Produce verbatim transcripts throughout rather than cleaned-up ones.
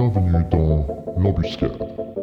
Bienvenue dans l'embuscade.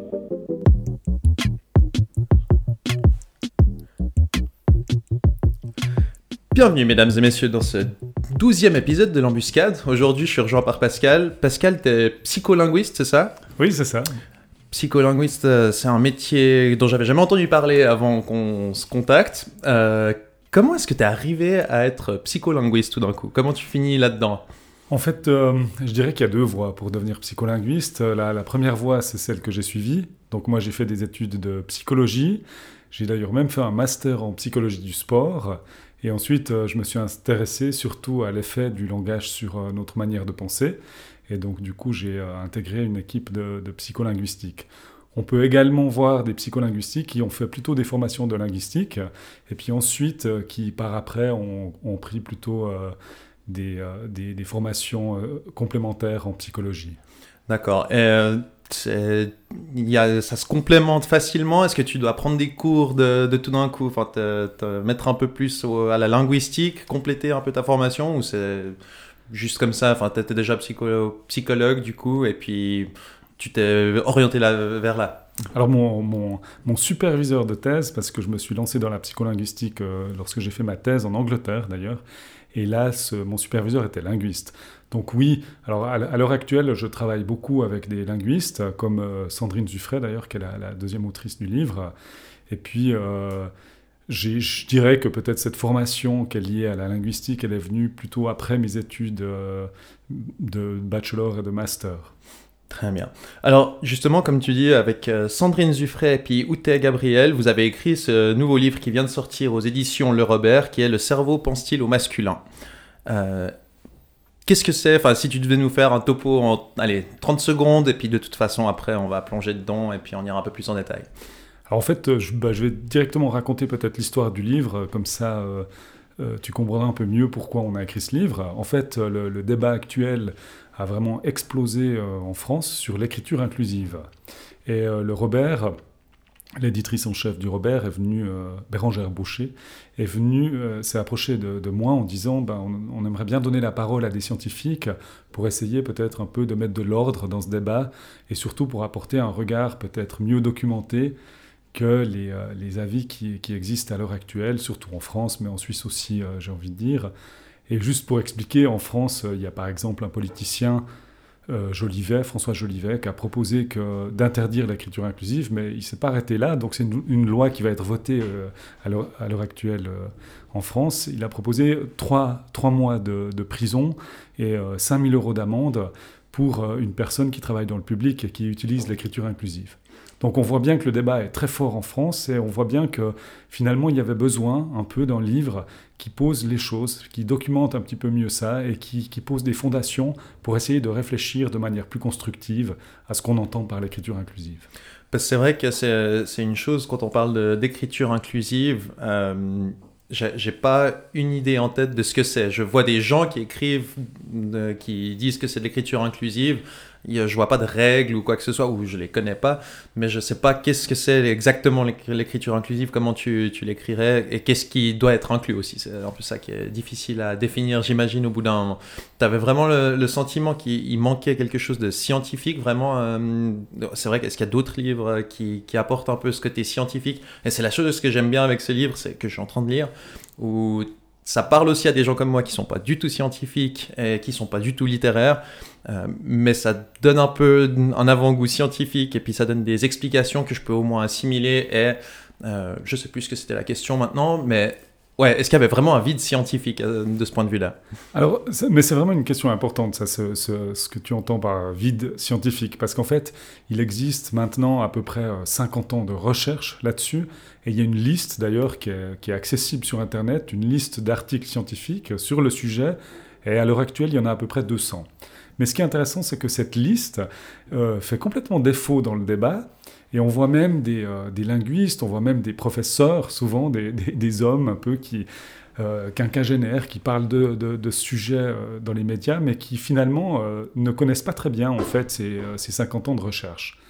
Bienvenue mesdames et messieurs dans ce douzième épisode de l'embuscade. Aujourd'hui je suis rejoint par Pascal. Pascal, t'es psycholinguiste, c'est ça ? Oui, c'est ça. Psycholinguiste, euh, c'est un métier dont j'avais jamais entendu parler avant qu'on se contacte. Euh, comment est-ce que t'es arrivé à être psycholinguiste tout d'un coup ? Comment tu finis là-dedans ? En fait, euh, je dirais qu'il y a deux voies pour devenir psycholinguiste. La, la première voie, c'est celle que j'ai suivie. Donc moi, j'ai fait des études de psychologie. J'ai d'ailleurs même fait un master en psychologie du sport. Et ensuite, euh, je me suis intéressé surtout à l'effet du langage sur euh, notre manière de penser. Et donc, du coup, j'ai euh, intégré une équipe de, de psycholinguistique. On peut également voir des psycholinguistiques qui ont fait plutôt des formations de linguistique, et puis ensuite, euh, qui par après ont, ont pris plutôt euh, des, euh, des, des formations euh, complémentaires en psychologie. D'accord. Et, euh, c'est- il y a, ça se complémente facilement. Est-ce que tu dois prendre des cours de, de tout d'un coup, enfin, te, te mettre un peu plus au- à la linguistique, compléter un peu ta formation, ou c'est juste comme ça, enfin, tu étais déjà psycho- psychologue du coup, et puis tu t'es orienté là, vers là. Alors mon, mon, mon superviseur de thèse, parce que je me suis lancé dans la psycholinguistique euh, lorsque j'ai fait ma thèse en Angleterre d'ailleurs, et là ce, mon superviseur était linguiste. Donc oui, alors à, à l'heure actuelle je travaille beaucoup avec des linguistes, comme euh, Sandrine Zuffray d'ailleurs, qui est la, la deuxième autrice du livre, et puis euh, j'ai, je dirais que peut-être cette formation qui est liée à la linguistique, elle est venue plutôt après mes études euh, de bachelor et de master. Très bien. Alors justement, comme tu dis, avec euh, Sandrine Zuffray et puis Outé Gabriel, vous avez écrit ce nouveau livre qui vient de sortir aux éditions Le Robert, qui est Le cerveau pense-t-il au masculin. Euh, Qu'est-ce que c'est ? Enfin, si tu devais nous faire un topo en allez, trente secondes, et puis de toute façon, après, on va plonger dedans, et puis on ira un peu plus en détail. Alors en fait, je, bah, je vais directement raconter peut-être l'histoire du livre, comme ça euh, euh, tu comprendras un peu mieux pourquoi on a écrit ce livre. En fait, le, le débat actuel a vraiment explosé euh, en France sur l'écriture inclusive. Et euh, le Robert, l'éditrice en chef du Robert, est venue, euh, Bérangère Baucher, est venue euh, s'est approchée de, de moi en disant ben, on, on aimerait bien donner la parole à des scientifiques pour essayer peut-être un peu de mettre de l'ordre dans ce débat, et surtout pour apporter un regard peut-être mieux documenté que les, euh, les avis qui, qui existent à l'heure actuelle, surtout en France, mais en Suisse aussi, euh, j'ai envie de dire. Et juste pour expliquer, en France, euh, il y a par exemple un politicien, euh, Jolivet, François Jolivet, qui a proposé que, d'interdire l'écriture inclusive, mais il ne s'est pas arrêté là, donc c'est une, une loi qui va être votée euh, à, l'heure, à l'heure actuelle euh, en France. Il a proposé trois, trois mois de, de prison et euh, cinq mille euros d'amende pour euh, une personne qui travaille dans le public et qui utilise l'écriture inclusive. Donc on voit bien que le débat est très fort en France, et on voit bien que finalement il y avait besoin un peu d'un livre qui pose les choses, qui documente un petit peu mieux ça, et qui, qui pose des fondations pour essayer de réfléchir de manière plus constructive à ce qu'on entend par l'écriture inclusive. Parce que c'est vrai que c'est, c'est une chose, quand on parle de, d'écriture inclusive, euh, j'ai, j'ai pas une idée en tête de ce que c'est. Je vois des gens qui écrivent, euh, qui disent que c'est de l'écriture inclusive. Il y a- Je vois pas de règles ou quoi que ce soit, ou je les connais pas, mais je sais pas qu'est-ce que c'est exactement l'éc- l'écriture inclusive, comment tu, tu l'écrirais, et qu'est-ce qui doit être inclus aussi. C'est un peu ça qui est difficile à définir, j'imagine, au bout d'un moment. Tu avais vraiment le, le sentiment qu'il il manquait quelque chose de scientifique, vraiment. euh, c'est vrai, est-ce qu'il y a d'autres livres qui, qui apportent un peu ce côté scientifique ? Et c'est la chose que j'aime bien avec ce livre, c'est que je suis en train de lire, où ça parle aussi à des gens comme moi qui sont pas du tout scientifiques et qui sont pas du tout littéraires, euh, mais ça donne un peu un avant-goût scientifique, et puis ça donne des explications que je peux au moins assimiler. Et euh, je sais plus ce que c'était la question maintenant, mais ouais, est-ce qu'il y avait vraiment un vide scientifique euh, de ce point de vue-là ? Alors, c'est- mais c'est vraiment une question importante, ça, ce, ce- ce que tu entends par vide scientifique, parce qu'en fait, il existe maintenant à peu près euh, cinquante ans de recherche là-dessus, et il y a une liste d'ailleurs qui est, qui est accessible sur Internet, une liste d'articles scientifiques sur le sujet, et à l'heure actuelle, il y en a à peu près deux cents. Mais ce qui est intéressant, c'est que cette liste euh, fait complètement défaut dans le débat, et on voit même des, euh, des linguistes, on voit même des professeurs, souvent des, des, des hommes un peu qui... Euh, quinquagénaires qui parlent de, de, de ce sujet euh, dans les médias, mais qui finalement euh, ne connaissent pas très bien en fait ces, euh, ces cinquante ans de recherche.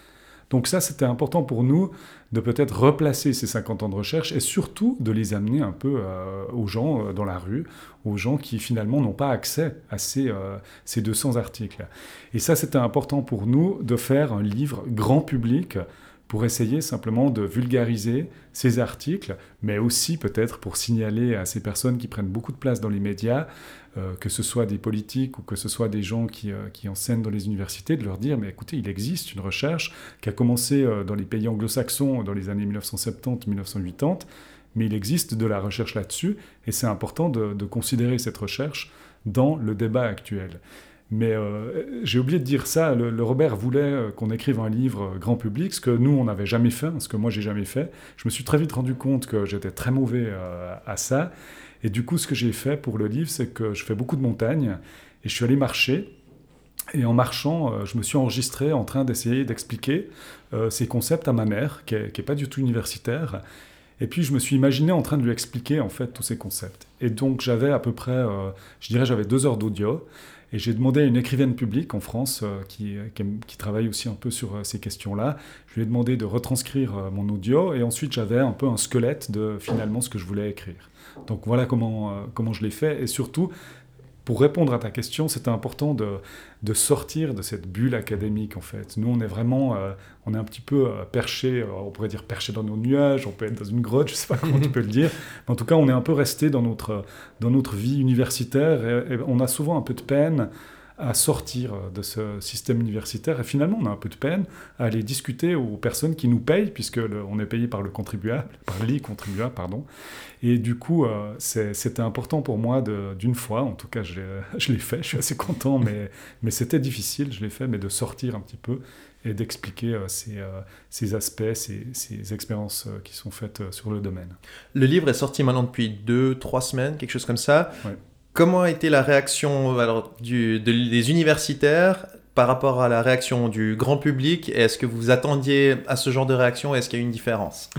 Donc ça, c'était important pour nous de peut-être replacer ces cinquante ans de recherche et surtout de les amener un peu euh, aux gens euh, dans la rue, aux gens qui finalement n'ont pas accès à ces, euh, ces deux cents articles. Et ça, c'était important pour nous de faire un livre grand public pour essayer simplement de vulgariser ces articles, mais aussi peut-être pour signaler à ces personnes qui prennent beaucoup de place dans les médias, euh, que ce soit des politiques ou que ce soit des gens qui, euh, qui enseignent dans les universités, de leur dire, mais écoutez, il existe une recherche qui a commencé euh, dans les pays anglo-saxons dans les années mille neuf cent soixante-dix mille neuf cent quatre-vingt-dix, mais il existe de la recherche là-dessus, et c'est important de, de considérer cette recherche dans le débat actuel. Mais euh, j'ai oublié de dire ça, le, le Robert voulait euh, qu'on écrive un livre euh, grand public, ce que nous, on n'avait jamais fait, ce que moi, j'ai jamais fait. Je me suis très vite rendu compte que j'étais très mauvais euh, à ça. Et du coup, ce que j'ai fait pour le livre, c'est que je fais beaucoup de montagnes, et je suis allé marcher. Et en marchant, euh, je me suis enregistré en train d'essayer d'expliquer euh, ces concepts à ma mère, qui n'est pas du tout universitaire. Et puis, je me suis imaginé en train de lui expliquer, en fait, tous ces concepts. Et donc, j'avais à peu près, euh, je dirais, j'avais deux heures d'audio. Et j'ai demandé à une écrivaine publique en France euh, qui, qui, qui travaille aussi un peu sur euh, ces questions-là. Je lui ai demandé de retranscrire euh, mon audio et ensuite j'avais un peu un squelette de finalement ce que je voulais écrire. Donc voilà comment, euh, comment je l'ai fait. Et surtout, pour répondre à ta question, c'était important de, de sortir de cette bulle académique en fait. Nous, on est vraiment, euh, on est un petit peu euh, perché, euh, on pourrait dire perché dans nos nuages, on peut être dans une grotte, je ne sais pas comment tu peux le dire. Mais en tout cas, on est un peu resté dans notre, dans notre vie universitaire et, et on a souvent un peu de peine à sortir de ce système universitaire. Et finalement, on a un peu de peine à aller discuter aux personnes qui nous payent, puisque le, on est payé par le contribuable, par les contribuables, pardon. Et du coup, euh, c'est, c'était important pour moi de, d'une fois, en tout cas, je l'ai, je l'ai fait, je suis assez content, mais, mais c'était difficile, je l'ai fait, mais de sortir un petit peu et d'expliquer euh, ces, euh, ces aspects, ces, ces expériences euh, qui sont faites euh, sur le domaine. Le livre est sorti maintenant depuis deux, trois semaines, quelque chose comme ça. Ouais. Comment a été la réaction alors, du, de, des universitaires par rapport à la réaction du grand public? Est-ce que vous attendiez à ce genre de réaction? Est-ce qu'il y a eu une différence?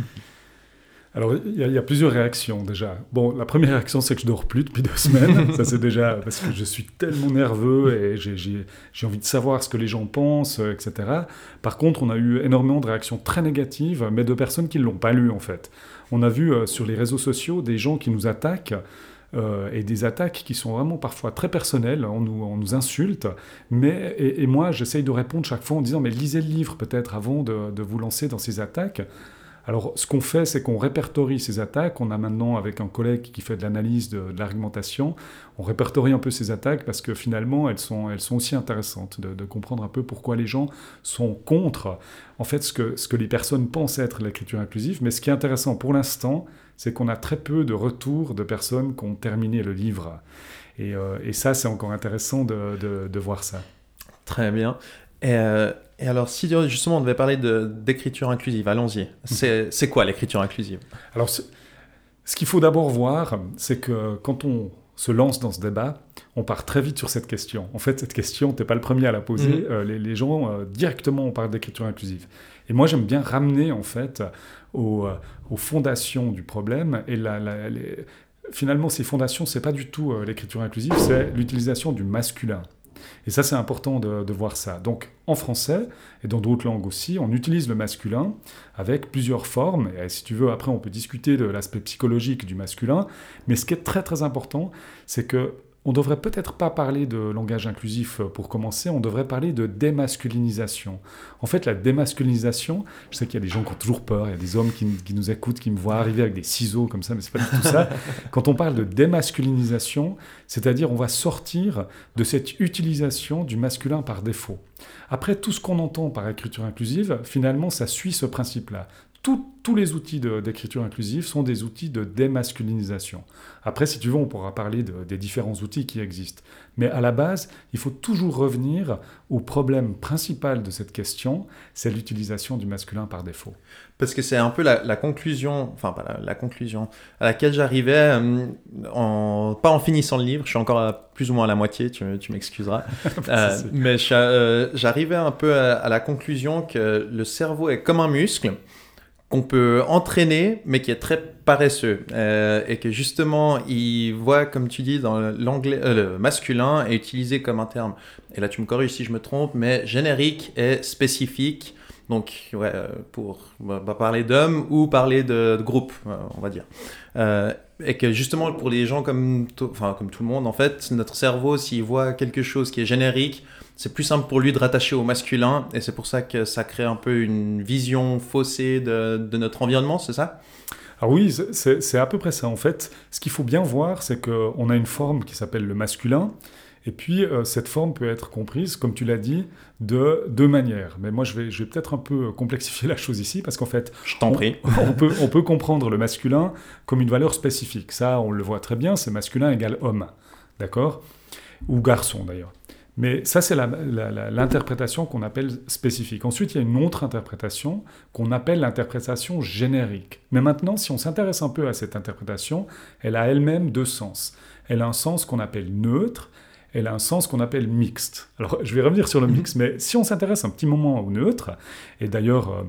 Alors, il y, y a plusieurs réactions déjà. Bon, la première réaction, c'est que je dors plus depuis deux semaines. Ça, c'est déjà parce que je suis tellement nerveux et j'ai, j'ai, j'ai envie de savoir ce que les gens pensent, et cetera. Par contre, on a eu énormément de réactions très négatives, mais de personnes qui ne l'ont pas lu, en fait. On a vu euh, sur les réseaux sociaux des gens qui nous attaquent, Euh, et des attaques qui sont vraiment parfois très personnelles, on nous, on nous insulte, mais, et, et moi j'essaye de répondre chaque fois en disant mais lisez le livre peut-être avant de, de vous lancer dans ces attaques. Alors ce qu'on fait, c'est qu'on répertorie ces attaques, on a maintenant avec un collègue qui fait de l'analyse de, de l'argumentation, on répertorie un peu ces attaques parce que finalement elles sont, elles sont aussi intéressantes de, de comprendre un peu pourquoi les gens sont contre en fait ce que, ce que les personnes pensent être l'écriture inclusive, mais ce qui est intéressant pour l'instant, c'est qu'on a très peu de retours de personnes qui ont terminé le livre. Et, euh, et ça, c'est encore intéressant de, de, de voir ça. Très bien. Et, euh, et alors, si justement on devait parler de, d'écriture inclusive, allons-y. C'est, c'est quoi l'écriture inclusive? Alors, ce qu'il faut d'abord voir, c'est que quand on se lance dans ce débat, on part très vite sur cette question. En fait, cette question, tu n'es pas le premier à la poser. Mmh. Euh, les, les gens, euh, directement, on parle d'écriture inclusive. Et moi, j'aime bien ramener, en fait, aux, aux fondations du problème. Et la, la, les... finalement, ces fondations, ce n'est pas du tout euh, l'écriture inclusive, c'est l'utilisation du masculin. Et ça, c'est important de, de voir ça. Donc, en français, et dans d'autres langues aussi, on utilise le masculin avec plusieurs formes. Et si tu veux, après, on peut discuter de l'aspect psychologique du masculin. Mais ce qui est très, très important, c'est que on ne devrait peut-être pas parler de langage inclusif pour commencer, on devrait parler de démasculinisation. En fait, la démasculinisation, je sais qu'il y a des gens qui ont toujours peur, il y a des hommes qui, qui nous écoutent, qui me voient arriver avec des ciseaux comme ça, mais c'est pas du tout ça. Quand on parle de démasculinisation, c'est-à-dire on va sortir de cette utilisation du masculin par défaut. Après, tout ce qu'on entend par écriture inclusive, finalement, ça suit ce principe-là. Tout, tous les outils de, d'écriture inclusive sont des outils de démasculinisation. Après, si tu veux, on pourra parler de, des différents outils qui existent. Mais à la base, il faut toujours revenir au problème principal de cette question, c'est l'utilisation du masculin par défaut. Parce que c'est un peu la, la conclusion, enfin pas la, la conclusion, à laquelle j'arrivais, euh, en, pas en finissant le livre, je suis encore à, plus ou moins à la moitié, tu, tu m'excuseras, euh, mais je, euh, j'arrivais un peu à, à la conclusion que le cerveau est comme un muscle, qu'on peut entraîner, mais qui est très paresseux. Euh, et que justement, il voit, comme tu dis, dans l'anglais, euh, le masculin est utilisé comme un terme, et là tu me corriges si je me trompe, mais générique et spécifique, Donc, ouais, euh, pour bah, bah, parler d'hommes ou parler de, de groupe, euh, on va dire. Euh, et que justement, pour les gens comme, to- enfin, comme tout le monde, en fait, notre cerveau, s'il voit quelque chose qui est générique, c'est plus simple pour lui de rattacher au masculin. Et c'est pour ça que ça crée un peu une vision faussée de, de notre environnement, c'est ça? Alors oui, c'est- c'est c'est à peu près ça. En fait, ce qu'il faut bien voir, c'est qu'on a une forme qui s'appelle le masculin, et puis euh, cette forme peut être comprise, comme tu l'as dit, de deux manières. Mais moi, je vais, je vais peut-être un peu complexifier la chose ici, parce qu'en fait, Je t'en on, prie. on peut, on peut comprendre le masculin comme une valeur spécifique. Ça, on le voit très bien, c'est masculin égale homme, d'accord? Ou garçon d'ailleurs. Mais ça, c'est la- la- la- l'interprétation qu'on appelle spécifique. Ensuite, il y a une autre interprétation qu'on appelle l'interprétation générique. Mais maintenant, si on s'intéresse un peu à cette interprétation, elle a elle-même deux sens. Elle a un sens qu'on appelle neutre, elle a un sens qu'on appelle mixte. Alors, je vais revenir sur le mixte, mais si on s'intéresse un petit moment au neutre, et d'ailleurs... euh,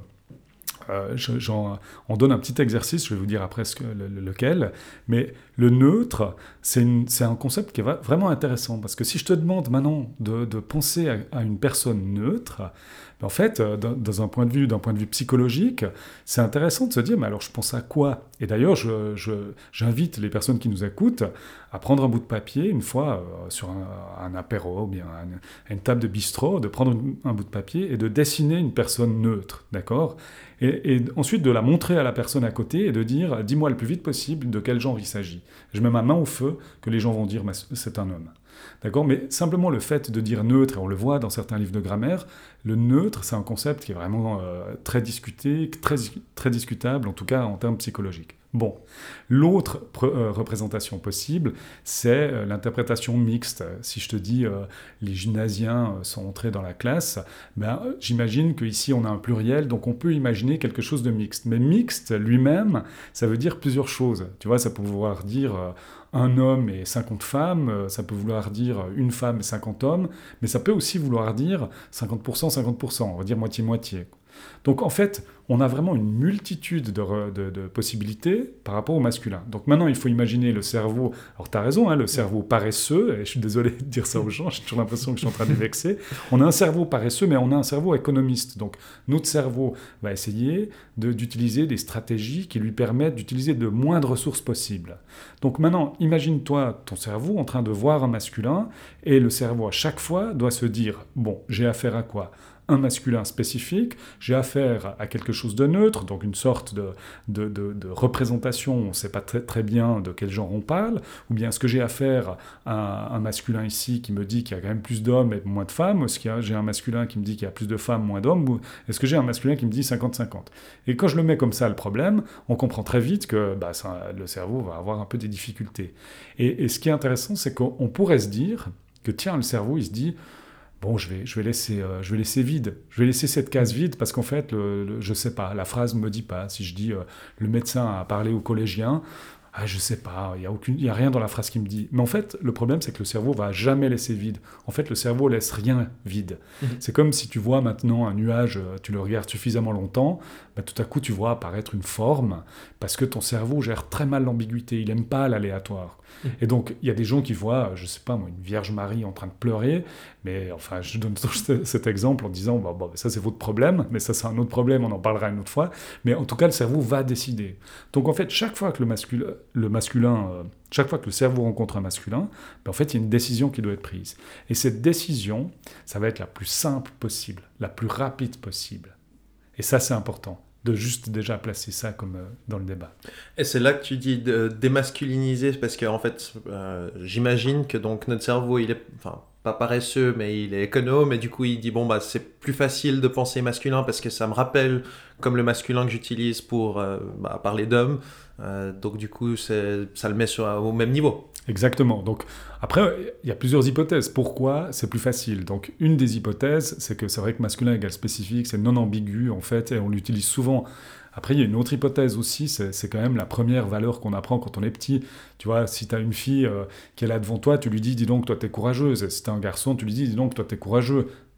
euh, je- j'en- on donne un petit exercice, je vais vous dire après ce que- le- le- lequel, mais le neutre, c'est une- c'est un concept qui est va- vraiment intéressant, parce que si je te demande maintenant de, de penser à, à une personne neutre, ben en fait, euh, dans, dans un point de vue, d'un point de vue psychologique, c'est intéressant de se dire, mais alors je pense à quoi? Et d'ailleurs, je- je- j'invite les personnes qui nous écoutent à prendre un bout de papier, une fois euh, sur un, un apéro, ou bien un- à une table de bistrot, de prendre une- un bout de papier et de dessiner une personne neutre, d'accord? Et, et ensuite de la montrer à la personne à côté et de dire, dis-moi le plus vite possible de quel genre il s'agit. Je mets ma main au feu que les gens vont dire, mais c'est un homme. D'accord? Mais simplement le fait de dire neutre, et on le voit dans certains livres de grammaire, le neutre, c'est un concept qui est vraiment euh, très discuté, très, très discutable, en tout cas en termes psychologiques. Bon, l'autre pre- euh, représentation possible, c'est euh, l'interprétation mixte. Si je te dis euh, les gymnasiens euh, sont entrés dans la classe, ben, euh, j'imagine qu'ici on a un pluriel, donc on peut imaginer quelque chose de mixte. Mais mixte lui-même, ça veut dire plusieurs choses. Tu vois, ça peut vouloir dire euh, un homme et cinquante femmes, euh, ça peut vouloir dire une femme et cinquante hommes, mais ça peut aussi vouloir dire cinquante pour cent, cinquante pour cent, on va dire moitié-moitié. Donc en fait, on a vraiment une multitude de, re- de- de possibilités par rapport au masculin. Donc maintenant, il faut imaginer le cerveau. Alors tu as raison, hein, le cerveau paresseux, et je suis désolé de dire ça aux gens, j'ai toujours l'impression que je suis en train de les vexer. On a un cerveau paresseux, mais on a un cerveau économiste. Donc notre cerveau va essayer de- d'utiliser des stratégies qui lui permettent d'utiliser de moins de ressources possibles. Donc maintenant, imagine-toi ton cerveau en train de voir un masculin, et le cerveau à chaque fois doit se dire, bon, j'ai affaire à quoi ? Un masculin spécifique, j'ai affaire à quelque chose de neutre, donc une sorte de, de, de, de représentation, on ne sait pas très, très bien de quel genre on parle, ou bien est-ce que j'ai affaire à un masculin ici qui me dit qu'il y a quand même plus d'hommes et moins de femmes, est-ce que j'ai un masculin qui me dit qu'il y a plus de femmes, moins d'hommes, ou est-ce que j'ai un masculin qui me dit cinquante cinquante? Et quand je le mets comme ça, le problème, on comprend très vite que bah, ça, le cerveau va avoir un peu des difficultés. Et, et ce qui est intéressant, c'est qu'on pourrait se dire que tiens, le cerveau, il se dit... Bon, je vais, je, vais laisser, euh, je vais laisser vide. Je vais laisser cette case vide parce qu'en fait, le, le, je sais pas, la phrase me dit pas. Si je dis euh, le médecin a parlé aux collégiens, ah, je sais pas, il y a aucune, il y a rien dans la phrase qui me dit. Mais en fait, le problème, c'est que le cerveau va jamais laisser vide. En fait, le cerveau laisse rien vide. Mmh. C'est comme si tu vois maintenant un nuage, tu le regardes suffisamment longtemps, bah, tout à coup, tu vois apparaître une forme parce que ton cerveau gère très mal l'ambiguïté. Il aime pas l'aléatoire. Mmh. Et donc, il y a des gens qui voient, je sais pas moi, une Vierge Marie en train de pleurer, mais enfin, je donne cet exemple en disant, bah, bah, ça c'est votre problème, mais ça c'est un autre problème, on en parlera une autre fois. Mais en tout cas, le cerveau va décider. Donc en fait, chaque fois que le masculin, le masculin euh, chaque fois que le cerveau rencontre un masculin, ben, en fait, il y a une décision qui doit être prise. Et cette décision, ça va être la plus simple possible, la plus rapide possible. Et ça, c'est important, de juste déjà placer ça comme euh, dans le débat. Et c'est là que tu dis de démasculiniser, parce que en fait, euh, j'imagine que donc notre cerveau, il est, enfin, pas paresseux, mais il est économe, et du coup, il dit bon bah c'est plus facile de penser masculin parce que ça me rappelle comme le masculin que j'utilise pour euh, bah, parler d'homme. Euh, donc du coup, c'est, ça le met sur, au même niveau. Exactement. Donc après, il y a plusieurs hypothèses. Pourquoi c'est plus facile? Donc une des hypothèses, c'est que c'est vrai que masculin égale spécifique, c'est non ambigu en fait, et on l'utilise souvent. Après, il y a une autre hypothèse aussi, c'est, c'est quand même la première valeur qu'on apprend quand on est petit. Tu vois, si tu as une fille euh, qui est là devant toi, tu lui dis, dis donc, toi, t'es courageuse. Et si tu as un garçon, tu lui dis, dis donc, toi, t'es courageux.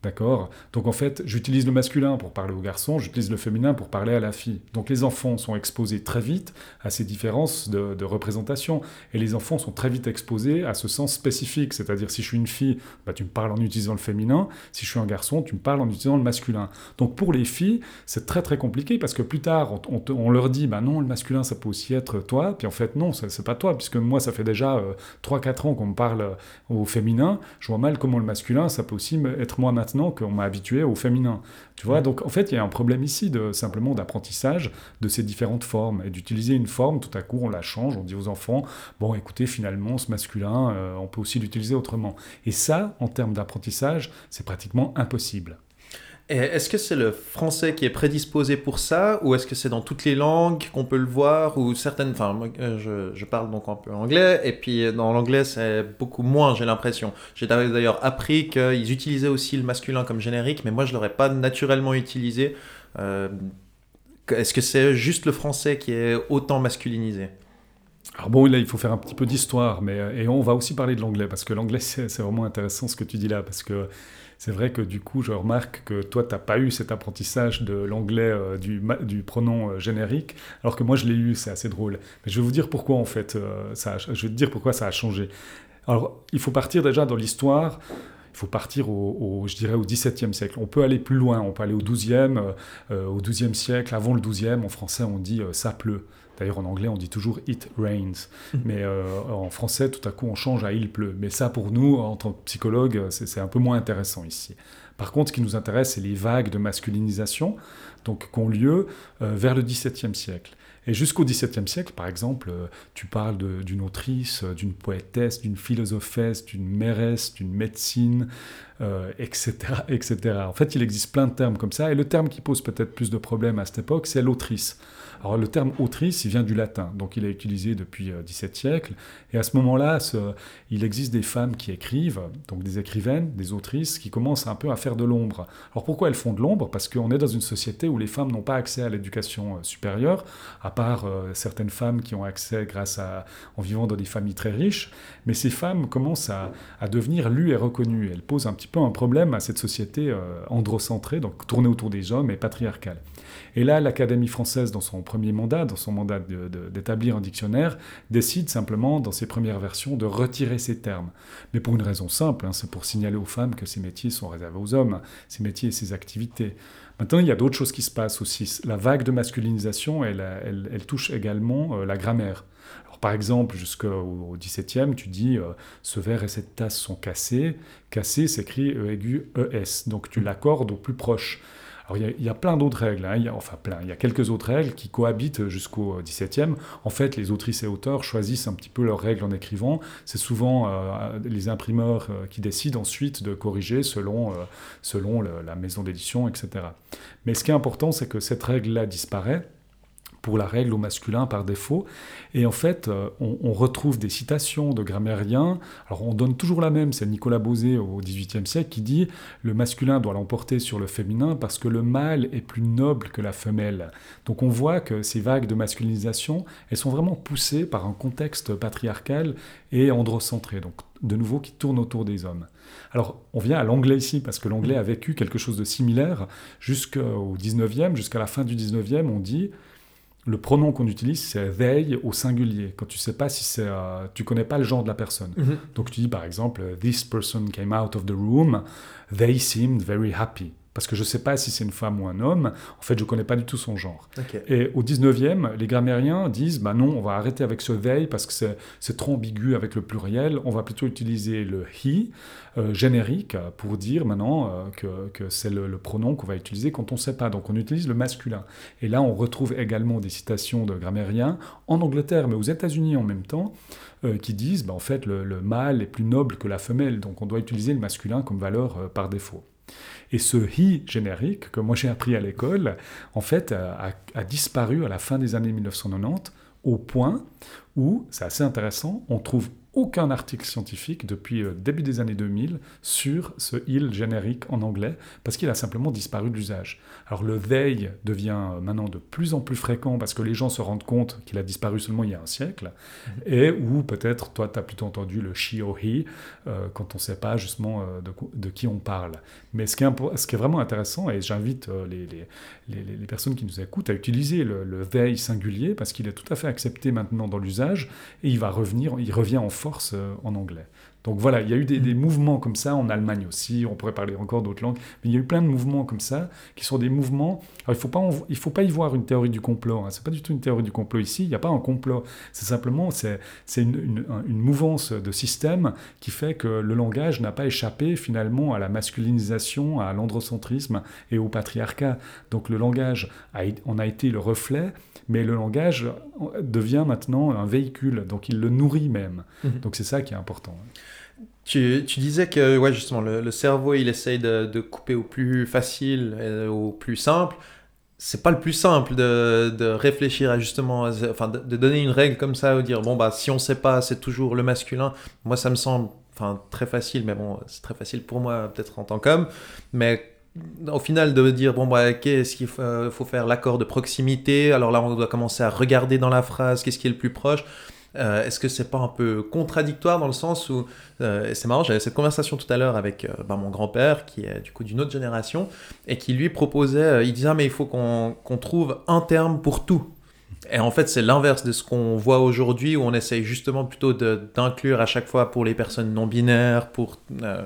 D'accord ? Donc en fait, j'utilise le masculin pour parler au garçon, j'utilise le féminin pour parler à la fille. Donc les enfants sont exposés très vite à ces différences de, de représentation. Et les enfants sont très vite exposés à ce sens spécifique. C'est-à-dire, si je suis une fille, bah, tu me parles en utilisant le féminin. Si je suis un garçon, tu me parles en utilisant le masculin. Donc pour les filles, c'est très très compliqué parce que plus tard, on, on, on leur dit, bah non, le masculin, ça peut aussi être toi. Puis en fait, non, ça, c'est pas toi, puisque moi, ça fait déjà euh, trois quatre ans qu'on me parle au féminin. Je vois mal comment le masculin, ça peut aussi être moi maintenant qu'on m'a habitué au féminin. Tu vois, donc en fait, il y a un problème ici de, simplement d'apprentissage de ces différentes formes et d'utiliser une forme, tout à coup, on la change, on dit aux enfants, bon, écoutez, finalement, ce masculin, euh, on peut aussi l'utiliser autrement. Et ça, en termes d'apprentissage, c'est pratiquement impossible. Et est-ce que c'est le français qui est prédisposé pour ça, ou est-ce que c'est dans toutes les langues qu'on peut le voir, ou certaines... Enfin, moi, je, je parle donc un peu anglais, et puis dans l'anglais, c'est beaucoup moins, j'ai l'impression. J'ai d'ailleurs appris qu'ils utilisaient aussi le masculin comme générique, mais moi, je ne l'aurais pas naturellement utilisé. Euh, est-ce que c'est juste le français qui est autant masculinisé ? Alors bon, là, il faut faire un petit peu d'histoire, mais, et on va aussi parler de l'anglais, parce que l'anglais, c'est, c'est vraiment intéressant ce que tu dis là, parce que c'est vrai que du coup, je remarque que toi, tu n'as pas eu cet apprentissage de l'anglais euh, du, du pronom euh, générique, alors que moi, je l'ai eu, c'est assez drôle. Mais je vais vous dire pourquoi, en fait, euh, ça a, je vais te dire pourquoi ça a changé. Alors, il faut partir déjà dans l'histoire. Il faut partir au, au, je dirais au dix-septième siècle. On peut aller plus loin, on peut aller au douzième, euh, au douzième siècle. Avant le douzième, en français, on dit euh, « ça pleut ». D'ailleurs, en anglais, on dit toujours « it rains ». Mais euh, en français, tout à coup, on change à « il pleut ». Mais ça, pour nous, en tant que psychologue, c'est, c'est un peu moins intéressant ici. Par contre, ce qui nous intéresse, c'est les vagues de masculinisation donc, qui ont lieu euh, vers le dix-septième siècle. Et jusqu'au dix-septième siècle, par exemple, euh, tu parles de, d'une autrice, d'une poétesse, d'une philosophesse, d'une mairesse, d'une médecine, euh, et cetera, et cetera. En fait, il existe plein de termes comme ça. Et le terme qui pose peut-être plus de problèmes à cette époque, c'est l'autrice. Alors, le terme autrice, il vient du latin. Donc, il est utilisé depuis le euh, dix-septième siècle. Et à ce moment-là, ce, il existe des femmes qui écrivent, donc des écrivaines, des autrices, qui commencent un peu à faire de l'ombre. Alors, pourquoi elles font de l'ombre ? Parce qu'on est dans une société où les femmes n'ont pas accès à l'éducation euh, supérieure, à part euh, certaines femmes qui ont accès grâce à, en vivant dans des familles très riches. Mais ces femmes commencent à, à devenir lues et reconnues. Elles posent un petit peu un problème à cette société euh, androcentrée, donc tournée autour des hommes et patriarcale. Et là, l'Académie française, dans son premier mandat, dans son mandat de, de, d'établir un dictionnaire, décide simplement, dans ses premières versions, de retirer ces termes. Mais pour une raison simple, hein, c'est pour signaler aux femmes que ces métiers sont réservés aux hommes, ces métiers et ces activités. Maintenant, il y a d'autres choses qui se passent aussi. La vague de masculinisation, elle, elle, elle touche également euh, la grammaire. Alors, par exemple, jusqu'au dix-septième, tu dis euh, « ce verre et cette tasse sont cassés ». Cassé s'écrit E aigu E S, donc tu l'accordes au plus proche. Alors, il y, a, il y a plein d'autres règles, hein. il y a, enfin plein, il y a quelques autres règles qui cohabitent jusqu'au dix-septième. En fait, les autrices et auteurs choisissent un petit peu leurs règles en écrivant. C'est souvent euh, les imprimeurs euh, qui décident ensuite de corriger selon, euh, selon le, la maison d'édition, et cetera. Mais ce qui est important, c'est que cette règle-là disparaît pour la règle au masculin par défaut. Et en fait, euh, on, on retrouve des citations de grammairiens. Alors, on donne toujours la même, c'est Nicolas Beauzée au dix-huitième siècle qui dit « le masculin doit l'emporter sur le féminin parce que le mâle est plus noble que la femelle ». Donc, on voit que ces vagues de masculinisation, elles sont vraiment poussées par un contexte patriarcal et androcentré, donc de nouveau qui tourne autour des hommes. Alors, on vient à l'anglais ici, parce que l'anglais a vécu quelque chose de similaire jusqu'au dix-neuvième, jusqu'à la fin du dix-neuvième, on dit... Le pronom qu'on utilise, c'est « they » au singulier, quand tu sais pas si c'est, euh, tu connais pas le genre de la personne. Mm-hmm. Donc tu dis par exemple « This person came out of the room, they seemed very happy ». Parce que je ne sais pas si c'est une femme ou un homme, en fait, je ne connais pas du tout son genre. Okay. Et au dix-neuvième, les grammairiens disent bah « non, on va arrêter avec ce « they » parce que c'est, c'est trop ambigu avec le pluriel, on va plutôt utiliser le « he euh, » générique pour dire maintenant euh, que, que c'est le, le pronom qu'on va utiliser quand on ne sait pas. Donc, on utilise le masculin. Et là, on retrouve également des citations de grammairiens en Angleterre, mais aux États-Unis en même temps, euh, qui disent bah, en fait, le, le mâle est plus noble que la femelle, donc on doit utiliser le masculin comme valeur euh, par défaut. Et ce « he » générique, que moi j'ai appris à l'école, en fait, a, a disparu à la fin des années mille neuf cent quatre-vingt-dix, au point où, c'est assez intéressant, on trouve aucun article scientifique depuis le début des années deux mille sur ce « il » générique en anglais, parce qu'il a simplement disparu de l'usage. Alors le « they » devient maintenant de plus en plus fréquent parce que les gens se rendent compte qu'il a disparu seulement il y a un siècle, mmh. et ou peut-être, toi, tu as plutôt entendu le « she » ou « he euh, », quand on ne sait pas justement euh, de, de qui on parle. Mais ce qui est, impo- ce qui est vraiment intéressant, et j'invite euh, les, les, les, les personnes qui nous écoutent à utiliser le, le « they » singulier, parce qu'il est tout à fait accepté maintenant dans l'usage, et il va revenir, il revient en force euh, en anglais. Donc voilà, il y a eu des, des mouvements comme ça, en Allemagne aussi, on pourrait parler encore d'autres langues, mais il y a eu plein de mouvements comme ça, qui sont des mouvements... Alors il ne faut pas, en, il faut pas y voir une théorie du complot, hein. Ce n'est pas du tout une théorie du complot ici, il n'y a pas un complot, c'est simplement c'est, c'est une, une, une mouvance de système qui fait que le langage n'a pas échappé finalement à la masculinisation, à l'androcentrisme et au patriarcat. Donc le langage a, en a été le reflet, mais le langage devient maintenant un véhicule, donc il le nourrit même. Mmh. Donc c'est ça qui est important. Tu, tu disais que ouais, justement, le, le cerveau, il essaye de, de couper au plus facile, et au plus simple. C'est pas le plus simple de, de réfléchir à justement, enfin, de, de donner une règle comme ça, ou dire, bon, bah, si on sait pas, c'est toujours le masculin. Moi, ça me semble enfin, très facile, mais bon, c'est très facile pour moi, peut-être en tant qu'homme. Mais au final, de dire, bon, bah, qu'est-ce qu'il faut, euh, faut faire l'accord de proximité. Alors là, on doit commencer à regarder dans la phrase, qu'est-ce qui est le plus proche. Euh, est-ce que c'est pas un peu contradictoire dans le sens où, euh, et c'est marrant, j'avais cette conversation tout à l'heure avec euh, bah, mon grand-père qui est du coup d'une autre génération et qui lui proposait, euh, il disait ah, mais il faut qu'on, qu'on trouve un terme pour tout. Et en fait c'est l'inverse de ce qu'on voit aujourd'hui où on essaye justement plutôt de, d'inclure à chaque fois pour les personnes non binaires, pour euh,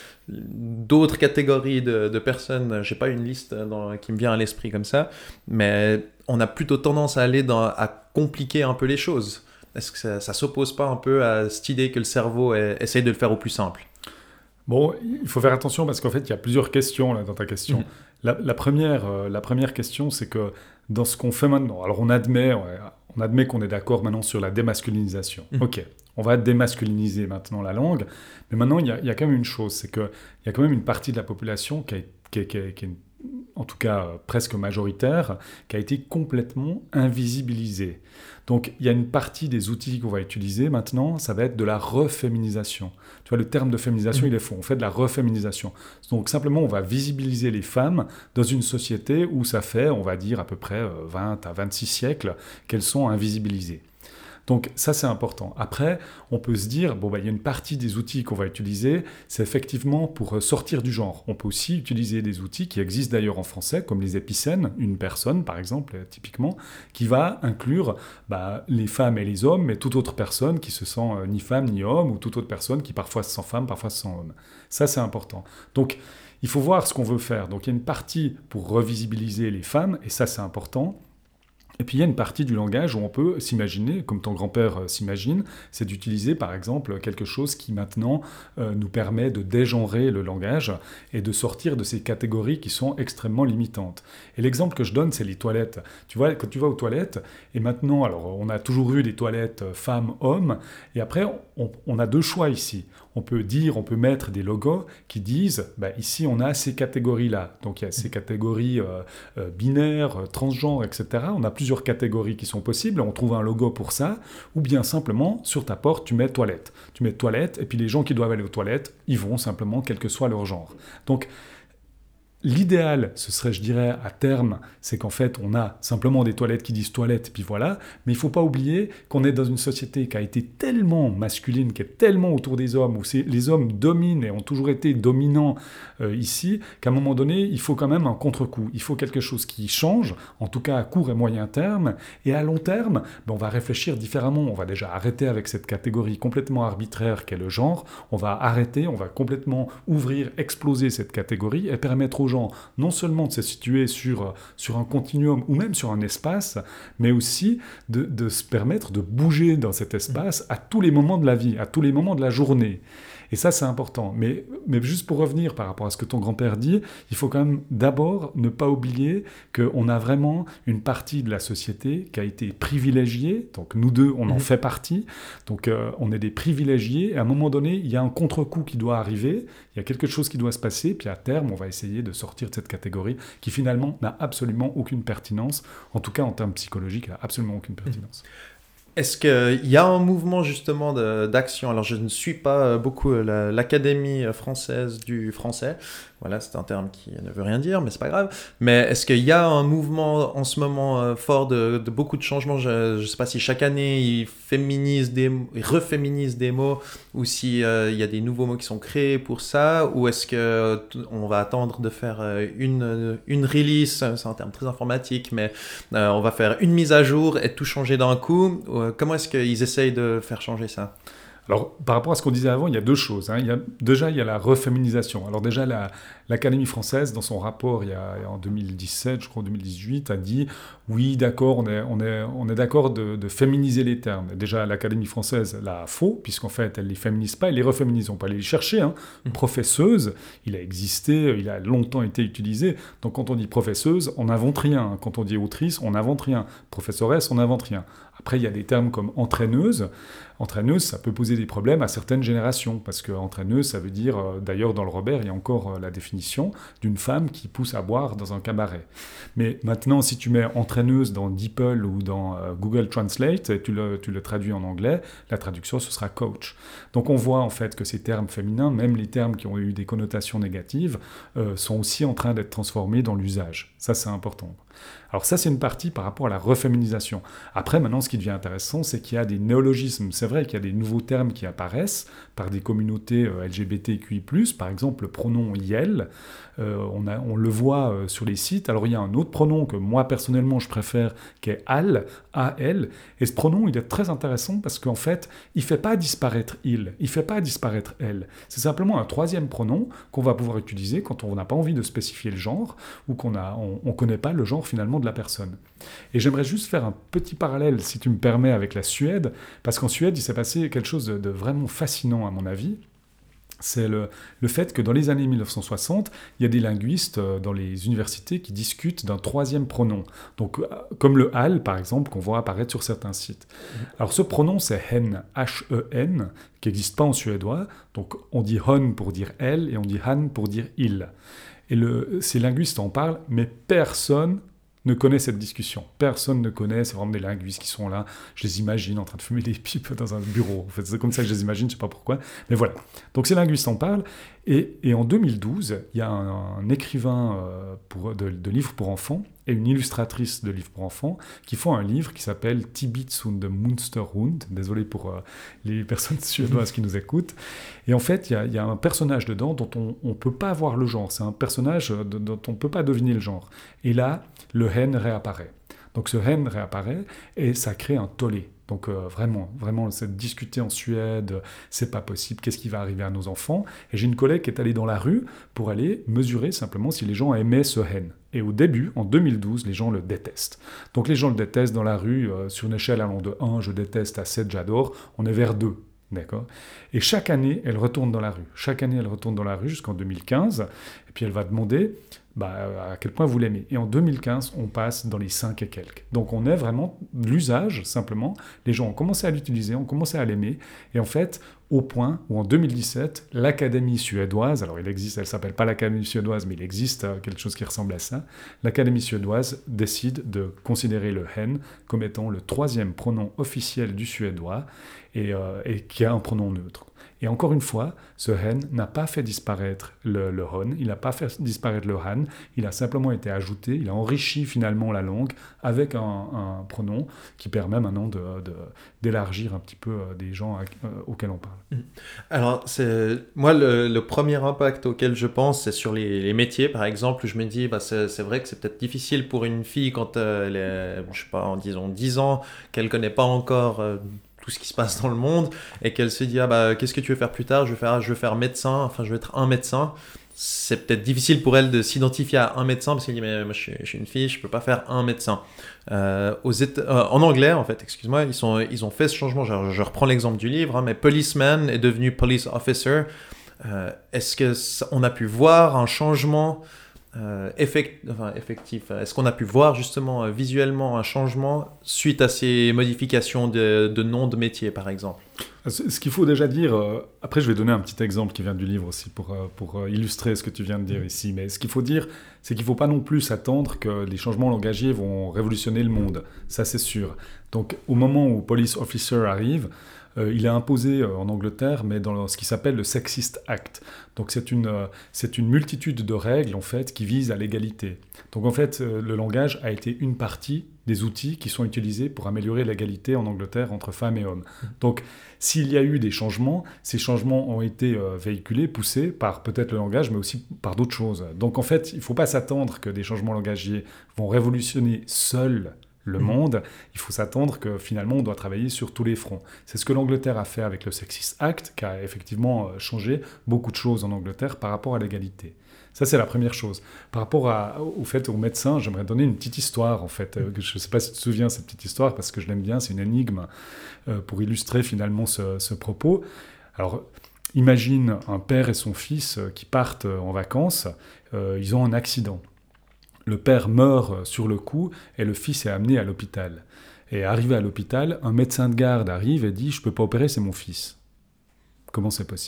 d'autres catégories de, de personnes, j'ai pas une liste dans, qui me vient à l'esprit comme ça, mais on a plutôt tendance à aller dans, à compliquer un peu les choses. Est-ce que ça, ça s'oppose pas un peu à cette idée que le cerveau est, essaye de le faire au plus simple? Bon, il faut faire attention parce qu'en fait, il y a plusieurs questions là, dans ta question. Mmh. La, la, première, euh, la première question, c'est que dans ce qu'on fait maintenant, alors on admet, on admet qu'on est d'accord maintenant sur la démasculinisation. Mmh. Ok, on va démasculiniser maintenant la langue, mais maintenant, il y a, il y a quand même une chose, c'est qu'il y a quand même une partie de la population qui est, qui est, qui est, qui est en tout cas euh, presque majoritaire, qui a été complètement invisibilisée. Donc il y a une partie des outils qu'on va utiliser maintenant, ça va être de la reféminisation. Tu vois, le terme de féminisation, mmh. il est faux, on fait de la reféminisation. Donc simplement, on va visibiliser les femmes dans une société où ça fait, on va dire, à peu près vingt à vingt-six siècles qu'elles sont invisibilisées. Donc ça, c'est important. Après, on peut se dire, bon, bah, il y a une partie des outils qu'on va utiliser, c'est effectivement pour sortir du genre. On peut aussi utiliser des outils qui existent d'ailleurs en français, comme les épicènes, une personne, par exemple, typiquement, qui va inclure bah, les femmes et les hommes, mais toute autre personne qui se sent euh, ni femme ni homme, ou toute autre personne qui parfois se sent femme, parfois se sent homme. Ça, c'est important. Donc, il faut voir ce qu'on veut faire. Donc, il y a une partie pour revisibiliser les femmes, et ça, c'est important. Et puis il y a une partie du langage où on peut s'imaginer, comme ton grand-père euh, s'imagine, c'est d'utiliser par exemple quelque chose qui maintenant euh, nous permet de dégenrer le langage et de sortir de ces catégories qui sont extrêmement limitantes. Et l'exemple que je donne, c'est les toilettes. Tu vois, quand tu vas aux toilettes, et maintenant, alors on a toujours eu des toilettes femmes-hommes, et après on, on a deux choix ici. On peut dire, on peut mettre des logos qui disent, bah, ici on a ces catégories-là. Donc il y a ces catégories euh, euh, binaires, euh, transgenres, et cetera. On a plusieurs catégories qui sont possibles, on trouve un logo pour ça, ou bien simplement, sur ta porte, tu mets toilette. Tu mets toilette, et puis les gens qui doivent aller aux toilettes, ils vont simplement, quel que soit leur genre. Donc, l'idéal, ce serait, je dirais, à terme, c'est qu'en fait, on a simplement des toilettes qui disent toilette, puis voilà. Mais il ne faut pas oublier qu'on est dans une société qui a été tellement masculine, qui est tellement autour des hommes, où c'est, les hommes dominent et ont toujours été dominants euh, ici, qu'à un moment donné, il faut quand même un contre-coup. Il faut quelque chose qui change, en tout cas à court et moyen terme. Et à long terme, ben, on va réfléchir différemment. On va déjà arrêter avec cette catégorie complètement arbitraire qu'est le genre. On va arrêter, on va complètement ouvrir, exploser cette catégorie et permettre aux gens non seulement de se situer sur, sur un continuum ou même sur un espace, mais aussi de, de se permettre de bouger dans cet espace à tous les moments de la vie, à tous les moments de la journée. Et ça, c'est important. Mais, mais juste pour revenir par rapport à ce que ton grand-père dit, il faut quand même d'abord ne pas oublier qu'on a vraiment une partie de la société qui a été privilégiée. Donc nous deux, on en mmh. fait partie. Donc euh, on est des privilégiés. Et à un moment donné, il y a un contre-coup qui doit arriver. Il y a quelque chose qui doit se passer. Puis à terme, on va essayer de sortir de cette catégorie qui finalement n'a absolument aucune pertinence. En tout cas, en termes psychologiques, elle n'a absolument aucune pertinence. Est-ce qu'il y a un mouvement justement de, d'action? Alors je ne suis pas beaucoup la, l'Académie française du français. Voilà, c'est un terme qui ne veut rien dire, mais c'est pas grave. Mais est-ce qu'il y a un mouvement en ce moment euh, fort de, de beaucoup de changements? Je ne sais pas si chaque année ils féminisent des, ils reféminisent des mots, ou si euh, il y a des nouveaux mots qui sont créés pour ça, ou est-ce que euh, on va attendre de faire euh, une une release, c'est un terme très informatique, mais euh, on va faire une mise à jour et tout changer d'un coup. Euh, comment est-ce qu'ils essayent de faire changer ça? Alors, par rapport à ce qu'on disait avant, il y a deux choses. Hein. Il y a, déjà, il y a la reféminisation. Alors déjà, la, l'Académie française, dans son rapport il y a, en deux mille dix-sept, je crois en deux mille dix-huit, a dit « Oui, d'accord, on est, on est, on est d'accord de, de féminiser les termes. » Déjà, l'Académie française l'a faux, puisqu'en fait, elle ne les féminise pas, elle les reféminise. On peut aller les chercher. Hein. Mmh. Professeuse, il a existé, il a longtemps été utilisé. Donc quand on dit professeuse, on n'invente rien. Quand on dit autrice, on n'invente rien. Professoresse, on n'invente rien. Après, il y a des termes comme entraîneuse. Entraîneuse, ça peut poser des problèmes à certaines générations, parce que entraîneuse, ça veut dire, euh, d'ailleurs dans le Robert, il y a encore euh, la définition d'une femme qui pousse à boire dans un cabaret. Mais maintenant, si tu mets entraîneuse dans DeepL ou dans euh, Google Translate, et tu le, tu le traduis en anglais, la traduction, ce sera coach. Donc on voit en fait que ces termes féminins, même les termes qui ont eu des connotations négatives, euh, sont aussi en train d'être transformés dans l'usage. Ça, c'est important. Alors ça, c'est une partie par rapport à la reféminisation. Après, maintenant, ce qui devient intéressant, c'est qu'il y a des néologismes. C'est vrai qu'il y a des nouveaux termes qui apparaissent par des communautés euh, L G B T Q I plus, par exemple le pronom « yel ». Euh, on, a, on le voit euh, sur les sites. Alors, il y a un autre pronom que moi, personnellement, je préfère, qui est « al », A L. Et ce pronom, il est très intéressant parce qu'en fait, il ne fait pas disparaître « il », il ne fait pas disparaître « elle ». C'est simplement un troisième pronom qu'on va pouvoir utiliser quand on n'a pas envie de spécifier le genre ou qu'on a, on ne connaît pas le genre, finalement, de la personne. Et j'aimerais juste faire un petit parallèle, si tu me permets, avec la Suède, parce qu'en Suède, il s'est passé quelque chose de, de vraiment fascinant, à mon avis. C'est le, le fait que dans les années mille neuf cent soixante, il y a des linguistes euh, dans les universités qui discutent d'un troisième pronom. Donc, euh, comme le « al », par exemple, qu'on voit apparaître sur certains sites. Alors, ce pronom, c'est « hen », H E N, qui n'existe pas en suédois. Donc, on dit « hon » pour dire « elle » et on dit « han » pour dire « il ». Et le, ces linguistes en parlent, mais personne ne connaît cette discussion. Personne ne connaît, c'est vraiment des linguistes qui sont là. Je les imagine en train de fumer des pipes dans un bureau. En fait, c'est comme ça que je les imagine, je ne sais pas pourquoi. Mais voilà. Donc ces linguistes en parlent. Et, et en deux mille douze, il y a un, un écrivain euh, pour, de, de livres pour enfants et une illustratrice de livres pour enfants qui font un livre qui s'appelle Tibbits und Munsterhund. Désolé pour euh, les personnes suédoises qui nous écoutent. Et en fait, il y a, il y a un personnage dedans dont on ne peut pas voir le genre. C'est un personnage de, dont on ne peut pas deviner le genre. Et là, le hen réapparaît. Donc ce hen réapparaît et ça crée un tollé. Donc euh, vraiment, vraiment, c'est discuter en Suède, c'est pas possible, qu'est-ce qui va arriver à nos enfants? Et j'ai une collègue qui est allée dans la rue pour aller mesurer simplement si les gens aimaient ce hen. Et au début, en deux mille douze, les gens le détestent. Donc les gens le détestent dans la rue, euh, sur une échelle allant de un, je déteste, à sept, j'adore, on est vers deux. D'accord. Et chaque année, elle retourne dans la rue. Chaque année, elle retourne dans la rue jusqu'en deux mille quinze. Et puis elle va demander bah, à quel point vous l'aimez. Et en deux mille quinze, on passe dans les cinq et quelques. Donc on est vraiment l'usage, simplement. Les gens ont commencé à l'utiliser, ont commencé à l'aimer. Et en fait, au point où en deux mille dix-sept, l'Académie suédoise, alors il existe, elle ne s'appelle pas l'Académie suédoise, mais il existe quelque chose qui ressemble à ça, l'Académie suédoise décide de considérer le hen comme étant le troisième pronom officiel du suédois et, euh, et qui a un pronom neutre. Et encore une fois, ce hen n'a pas fait disparaître le, le hon, il n'a pas fait disparaître le han, il a simplement été ajouté, il a enrichi finalement la langue avec un, un pronom qui permet maintenant de, de, d'élargir un petit peu des gens à, euh, auxquels on parle. Alors, c'est, moi, le, le premier impact auquel je pense, c'est sur les, les métiers, par exemple, où je me dis, bah, c'est, c'est vrai que c'est peut-être difficile pour une fille quand euh, elle est, je sais pas, en disons dix ans, qu'elle ne connaît pas encore... Euh, tout ce qui se passe dans le monde, et qu'elle se dit ah bah qu'est-ce que tu veux faire plus tard, je vais faire je veux faire médecin, enfin je veux être un médecin. C'est peut-être difficile pour elle de s'identifier à un médecin parce qu'elle dit mais moi je suis, je suis une fille, je peux pas faire un médecin. Euh, aux Éta- euh, en anglais en fait, excuse-moi, ils sont ils ont fait ce changement. Je, je reprends l'exemple du livre, hein, mais policeman est devenu police officer. Euh, est-ce que ça, on a pu voir un changement euh, effect... enfin, effectif. Est-ce qu'on a pu voir justement euh, visuellement un changement suite à ces modifications de, de nom de métier, par exemple? Ce qu'il faut déjà dire, euh, après je vais donner un petit exemple qui vient du livre aussi pour, euh, pour euh, illustrer ce que tu viens de dire ici, mais ce qu'il faut dire, c'est qu'il ne faut pas non plus s'attendre que les changements langagiers vont révolutionner le monde, ça c'est sûr. Donc au moment où Police Officer arrive, euh, il est imposé euh, en Angleterre, mais dans ce qui s'appelle le Sexist Act. Donc c'est une, euh, c'est une multitude de règles en fait qui visent à l'égalité. Donc en fait, euh, le langage a été une partie des outils qui sont utilisés pour améliorer l'égalité en Angleterre entre femmes et hommes. Donc, s'il y a eu des changements, ces changements ont été euh, véhiculés, poussés par peut-être le langage, mais aussi par d'autres choses. Donc, en fait, il ne faut pas s'attendre que des changements langagiers vont révolutionner seuls le monde. Il faut s'attendre que finalement, on doit travailler sur tous les fronts. C'est ce que l'Angleterre a fait avec le Sexist Act, qui a effectivement euh, changé beaucoup de choses en Angleterre par rapport à l'égalité. Ça, c'est la première chose. Par rapport à, au fait aux médecins, j'aimerais donner une petite histoire, en fait. Euh, je ne sais pas si tu te souviens de cette petite histoire, parce que je l'aime bien, c'est une énigme euh, pour illustrer finalement ce, ce propos. Alors, imagine un père et son fils euh, qui partent euh, en vacances, euh, ils ont un accident. Le père meurt sur le coup et le fils est amené à l'hôpital. Et arrivé à l'hôpital, un médecin de garde arrive et dit « Je ne peux pas opérer, c'est mon fils ». Comment c'est possible ?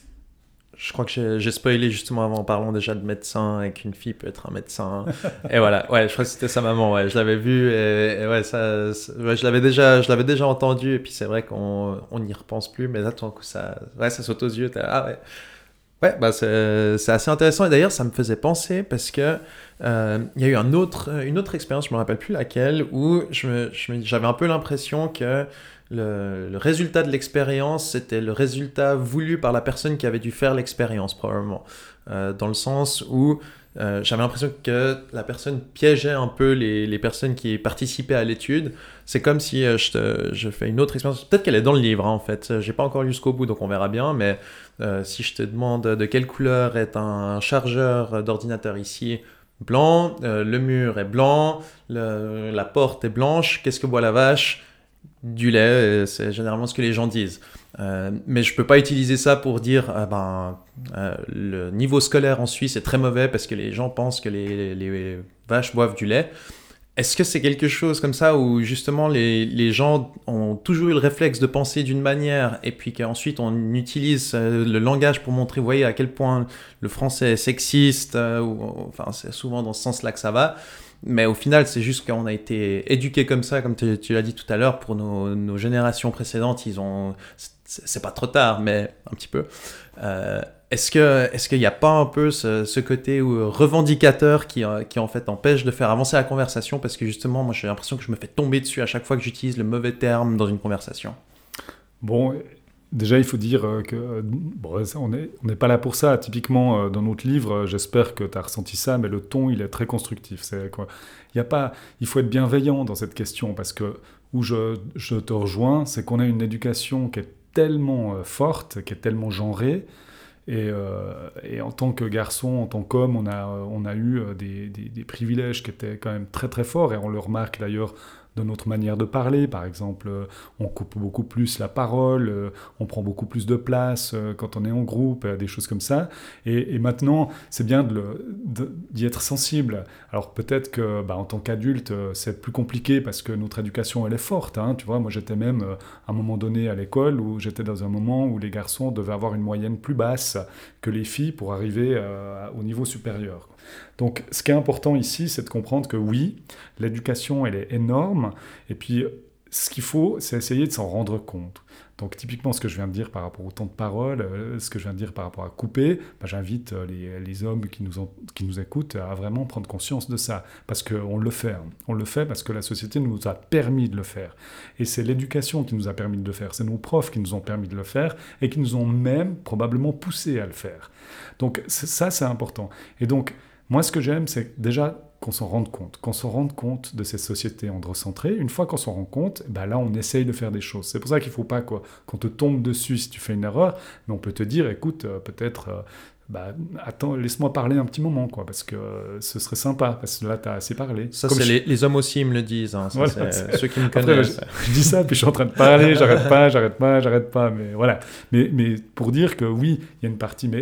Je crois que j'ai, j'ai spoilé justement avant en parlant déjà de médecin et qu'une fille peut être un médecin. Et voilà, ouais, je crois que c'était sa maman, ouais, je l'avais vu et, et ouais, ça, ça ouais, je l'avais déjà, je l'avais déjà entendu et puis c'est vrai qu'on on n'y repense plus, mais là, tout d'un coup, ça, ouais, ça saute aux yeux. Ah ouais, ouais, bah c'est, c'est assez intéressant et d'ailleurs, ça me faisait penser parce que euh, il y a eu un autre, une autre expérience, je me rappelle plus laquelle, où je me, je me, j'avais un peu l'impression que Le, le résultat de l'expérience, c'était le résultat voulu par la personne qui avait dû faire l'expérience, probablement. Euh, dans le sens où euh, j'avais l'impression que la personne piégeait un peu les, les personnes qui participaient à l'étude. C'est comme si euh, je, te, je fais une autre expérience. Peut-être qu'elle est dans le livre, hein, en fait. J'ai pas encore lu jusqu'au bout, donc on verra bien. Mais euh, si je te demande de quelle couleur est un chargeur d'ordinateur ici, blanc, euh, le mur est blanc, le, la porte est blanche, qu'est-ce que boit la vache ? Du lait, c'est généralement ce que les gens disent. Euh, mais je peux pas utiliser ça pour dire ah ben, euh, le niveau scolaire en Suisse est très mauvais parce que les gens pensent que les, les vaches boivent du lait. Est-ce que c'est quelque chose comme ça où justement les, les gens ont toujours eu le réflexe de penser d'une manière et puis qu'ensuite on utilise le langage pour montrer, vous voyez, à quel point le français est sexiste, euh, ou, enfin c'est souvent dans ce sens-là que ça va. Mais au final, c'est juste qu'on a été éduqués comme ça, comme tu, tu l'as dit tout à l'heure, pour nos, nos générations précédentes, ils ont... C'est, c'est pas trop tard, mais un petit peu. Euh, est-ce que, est-ce qu'il n'y a pas un peu ce, ce côté revendicateur qui, qui, en fait, empêche de faire avancer la conversation? Parce que justement, moi, j'ai l'impression que je me fais tomber dessus à chaque fois que j'utilise le mauvais terme dans une conversation. Bon... Déjà, il faut dire que bon, on n'est on n'est pas là pour ça. Typiquement, dans notre livre, j'espère que tu as ressenti ça, mais le ton, il est très constructif. C'est quoi, il y a pas, il faut être bienveillant dans cette question, parce que où je, je te rejoins, c'est qu'on a une éducation qui est tellement forte, qui est tellement genrée, et, euh, et en tant que garçon, en tant qu'homme, on a, on a eu des, des, des privilèges qui étaient quand même très très forts, et on le remarque d'ailleurs de notre manière de parler. Par exemple, on coupe beaucoup plus la parole, on prend beaucoup plus de place quand on est en groupe, des choses comme ça. Et, et maintenant, c'est bien de le, de, d'y être sensible. Alors peut-être que, bah, en tant qu'adulte, c'est plus compliqué parce que notre éducation, elle est forte. Hein, tu vois, moi, j'étais même à un moment donné à l'école où j'étais dans un moment où les garçons devaient avoir une moyenne plus basse que les filles pour arriver euh, au niveau supérieur. Donc, ce qui est important ici, c'est de comprendre que oui, l'éducation, elle est énorme. Et puis, ce qu'il faut, c'est essayer de s'en rendre compte. Donc, typiquement, ce que je viens de dire par rapport au temps de parole, euh, ce que je viens de dire par rapport à couper, bah, j'invite les, les hommes qui nous, ont, qui nous écoutent à vraiment prendre conscience de ça. Parce qu'on le fait. Hein. On le fait parce que la société nous a permis de le faire. Et c'est l'éducation qui nous a permis de le faire. C'est nos profs qui nous ont permis de le faire et qui nous ont même probablement poussé à le faire. Donc, ça, c'est important. Et donc, moi, ce que j'aime, c'est déjà qu'on s'en rende compte, qu'on s'en rende compte de ces sociétés androcentrées. Une fois qu'on s'en rend compte, ben là, on essaye de faire des choses. C'est pour ça qu'il ne faut pas quoi, qu'on te tombe dessus si tu fais une erreur, mais on peut te dire, écoute, euh, peut-être, euh, bah, attends, laisse-moi parler un petit moment, quoi, parce que euh, ce serait sympa, parce que là, tu as assez parlé. Ça, Comme c'est je... les, les hommes aussi, ils me le disent. Hein, ça, voilà, c'est, c'est... Ceux qui me Après, connaissent. Après, je, je dis ça, puis je suis en train de parler, j'arrête pas, j'arrête pas, j'arrête pas, mais voilà. Mais, mais pour dire que oui, il y a une partie, mais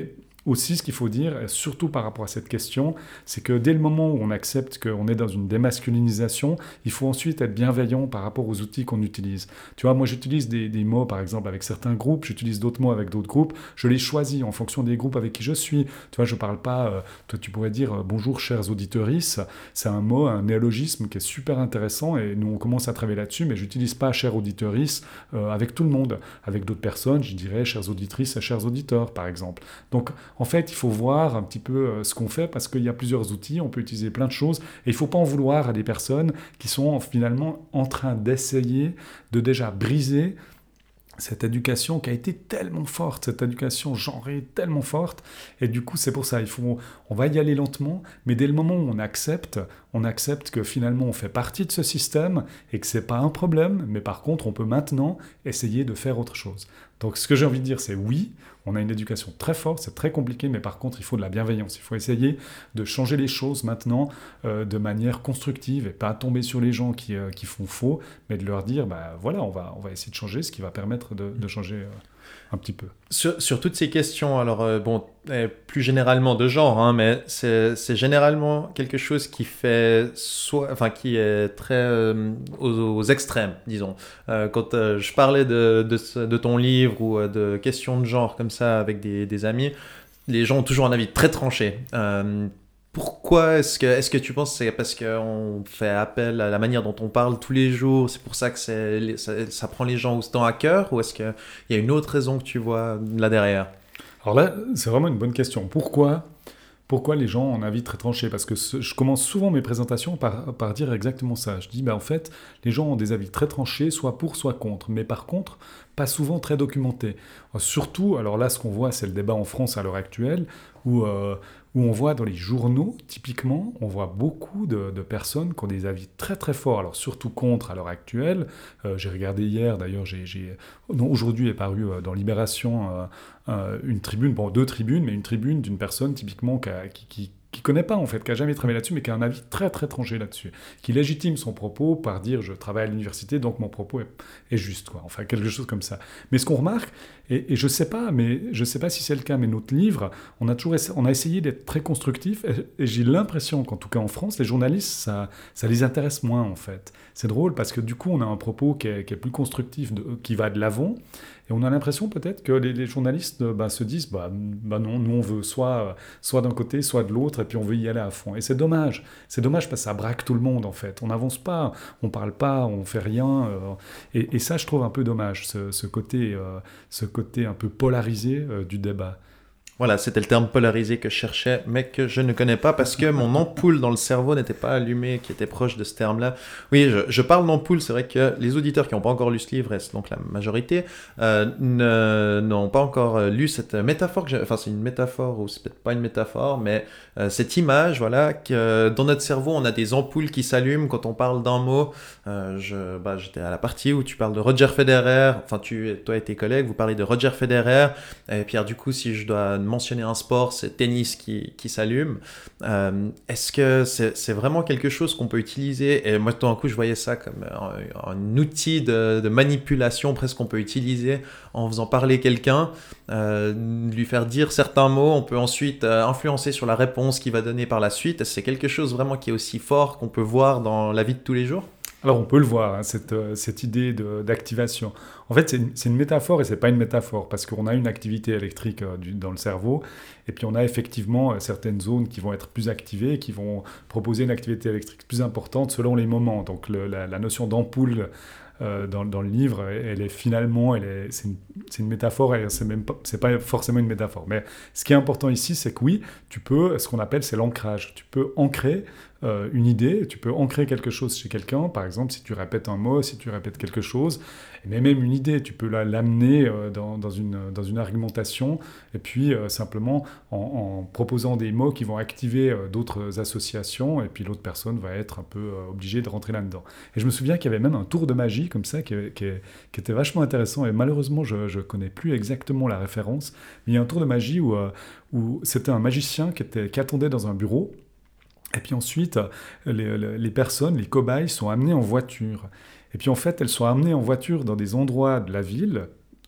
aussi, ce qu'il faut dire, surtout par rapport à cette question, c'est que dès le moment où on accepte qu'on est dans une démasculinisation, il faut ensuite être bienveillant par rapport aux outils qu'on utilise. Tu vois, moi j'utilise des, des mots, par exemple, avec certains groupes, j'utilise d'autres mots avec d'autres groupes, je les choisis en fonction des groupes avec qui je suis. Tu vois, je ne parle pas, euh, toi tu pourrais dire euh, bonjour chers auditorices, c'est un mot, un néologisme qui est super intéressant et nous on commence à travailler là-dessus, mais je n'utilise pas chers auditorices euh, avec tout le monde. Avec d'autres personnes, je dirais chères auditrices et chers auditeurs, par exemple. Donc, en fait, il faut voir un petit peu euh, ce qu'on fait parce qu'il y a plusieurs outils, on peut utiliser plein de choses et il ne faut pas en vouloir à des personnes qui sont finalement en train d'essayer de déjà briser cette éducation qui a été tellement forte, cette éducation genrée tellement forte, et du coup c'est pour ça, il faut, on va y aller lentement, mais dès le moment où on accepte, on accepte que finalement on fait partie de ce système et que c'est pas un problème, mais par contre on peut maintenant essayer de faire autre chose. Donc ce que j'ai envie de dire c'est oui, on a une éducation très forte, c'est très compliqué, mais par contre il faut de la bienveillance, il faut essayer de changer les choses maintenant euh, de manière constructive et pas tomber sur les gens qui, euh, qui font faux, mais de leur dire, bah voilà, on va, on va essayer de changer, ce qui va permettre de, de changer euh, un petit peu. Sur, sur toutes ces questions, alors euh, bon, euh, plus généralement de genre, hein, mais c'est, c'est généralement quelque chose qui fait soit, enfin qui est très euh, aux, aux extrêmes, disons. Euh, quand euh, je parlais de, de, de ton livre ou euh, de questions de genre comme ça avec des, des amis, les gens ont toujours un avis très tranché. Euh, Pourquoi est-ce que, est-ce que tu penses que c'est parce qu'on fait appel à la manière dont on parle tous les jours, c'est pour ça que c'est, ça, ça prend les gens autant à cœur, ou est-ce qu'il y a une autre raison que tu vois là derrière? Alors là, c'est vraiment une bonne question. Pourquoi, pourquoi les gens ont un avis très tranché? Parce que ce- je commence souvent mes présentations par, par dire exactement ça. Je dis, bah, en fait, les gens ont des avis très tranchés, soit pour, soit contre. Mais par contre, pas souvent très documentés. Euh, Surtout, alors là, ce qu'on voit, c'est le débat en France à l'heure actuelle, où, euh, où on voit dans les journaux, typiquement, on voit beaucoup de, de personnes qui ont des avis très très forts, alors surtout contre à l'heure actuelle. Euh, j'ai regardé hier, d'ailleurs, j'ai, j'ai, non, aujourd'hui est paru euh, dans Libération euh, euh, une tribune, bon, deux tribunes, mais une tribune d'une personne typiquement qui, a- qui, qui qui connaît pas en fait, qui a jamais travaillé là-dessus, mais qui a un avis très très tranché là-dessus, qui légitime son propos par dire je travaille à l'université donc mon propos est, est juste, quoi. Enfin quelque chose comme ça. Mais ce qu'on remarque, et, et je sais pas, mais je sais pas si c'est le cas, mais notre livre, on a toujours essa- on a essayé d'être très constructif, et, et j'ai l'impression qu'en tout cas en France, les journalistes ça ça les intéresse moins en fait. C'est drôle parce que du coup on a un propos qui est, qui est plus constructif, de- qui va de l'avant. Et on a l'impression peut-être que les, les journalistes euh, bah, se disent bah, bah non, nous on veut soit, soit d'un côté, soit de l'autre, et puis on veut y aller à fond. Et c'est dommage. C'est dommage parce que ça braque tout le monde en fait. On n'avance pas, on parle pas, on fait rien. euh, et, et ça, je trouve un peu dommage, ce, ce côté, euh, ce côté un peu polarisé euh, du débat. Voilà, c'était le terme polarisé que je cherchais, mais que je ne connais pas parce que mon ampoule dans le cerveau n'était pas allumée, qui était proche de ce terme-là. Oui, je, je parle d'ampoule, c'est vrai que les auditeurs qui n'ont pas encore lu ce livre, et c'est donc la majorité, euh, ne, n'ont pas encore lu cette métaphore, que j'ai- enfin c'est une métaphore, ou c'est peut-être pas une métaphore, mais euh, cette image, voilà, que dans notre cerveau, on a des ampoules qui s'allument quand on parle d'un mot. Euh, je, bah, j'étais à la partie où tu parles de Roger Federer, enfin tu, toi et tes collègues, vous parlez de Roger Federer, et Pierre, du coup, si je dois mentionner un sport, c'est tennis qui, qui s'allume. Euh, est-ce que c'est, c'est vraiment quelque chose qu'on peut utiliser? Et moi, tout d'un coup, je voyais ça comme un, un outil de, de manipulation presque qu'on peut utiliser en faisant parler quelqu'un, euh, lui faire dire certains mots, on peut ensuite euh, influencer sur la réponse qu'il va donner par la suite. Est-ce que c'est quelque chose vraiment qui est aussi fort qu'on peut voir dans la vie de tous les jours? Alors on peut le voir, hein, cette, euh, cette idée de- d'activation. En fait, c'est une, c'est une métaphore et c'est pas une métaphore parce qu'on a une activité électrique euh, du- dans le cerveau et puis on a effectivement euh, certaines zones qui vont être plus activées, qui vont proposer une activité électrique plus importante selon les moments. Donc le- la, la notion d'ampoule euh, dans, dans le livre, elle, elle est finalement, elle est, c'est, une, c'est une métaphore et c'est même pas, c'est pas forcément une métaphore. Mais ce qui est important ici, c'est que oui, tu peux, ce qu'on appelle, c'est l'ancrage. Tu peux ancrer euh, une idée, tu peux ancrer quelque chose chez quelqu'un, par exemple si tu répètes un mot, si tu répètes quelque chose, mais même une idée, tu peux la, l'amener euh, dans, dans, une, dans une argumentation, et puis euh, simplement en, en proposant des mots qui vont activer euh, d'autres associations, et puis l'autre personne va être un peu euh, obligée de rentrer là-dedans. Et je me souviens qu'il y avait même un tour de magie comme ça, qui, qui, qui était vachement intéressant, et malheureusement je ne connais plus exactement la référence, mais il y a un tour de magie où, euh, où c'était un magicien qui, était, qui attendait dans un bureau. Et puis ensuite, les, les- les personnes, les cobayes, sont amenées en voiture. Et puis en fait, elles sont amenées en voiture dans des endroits de la ville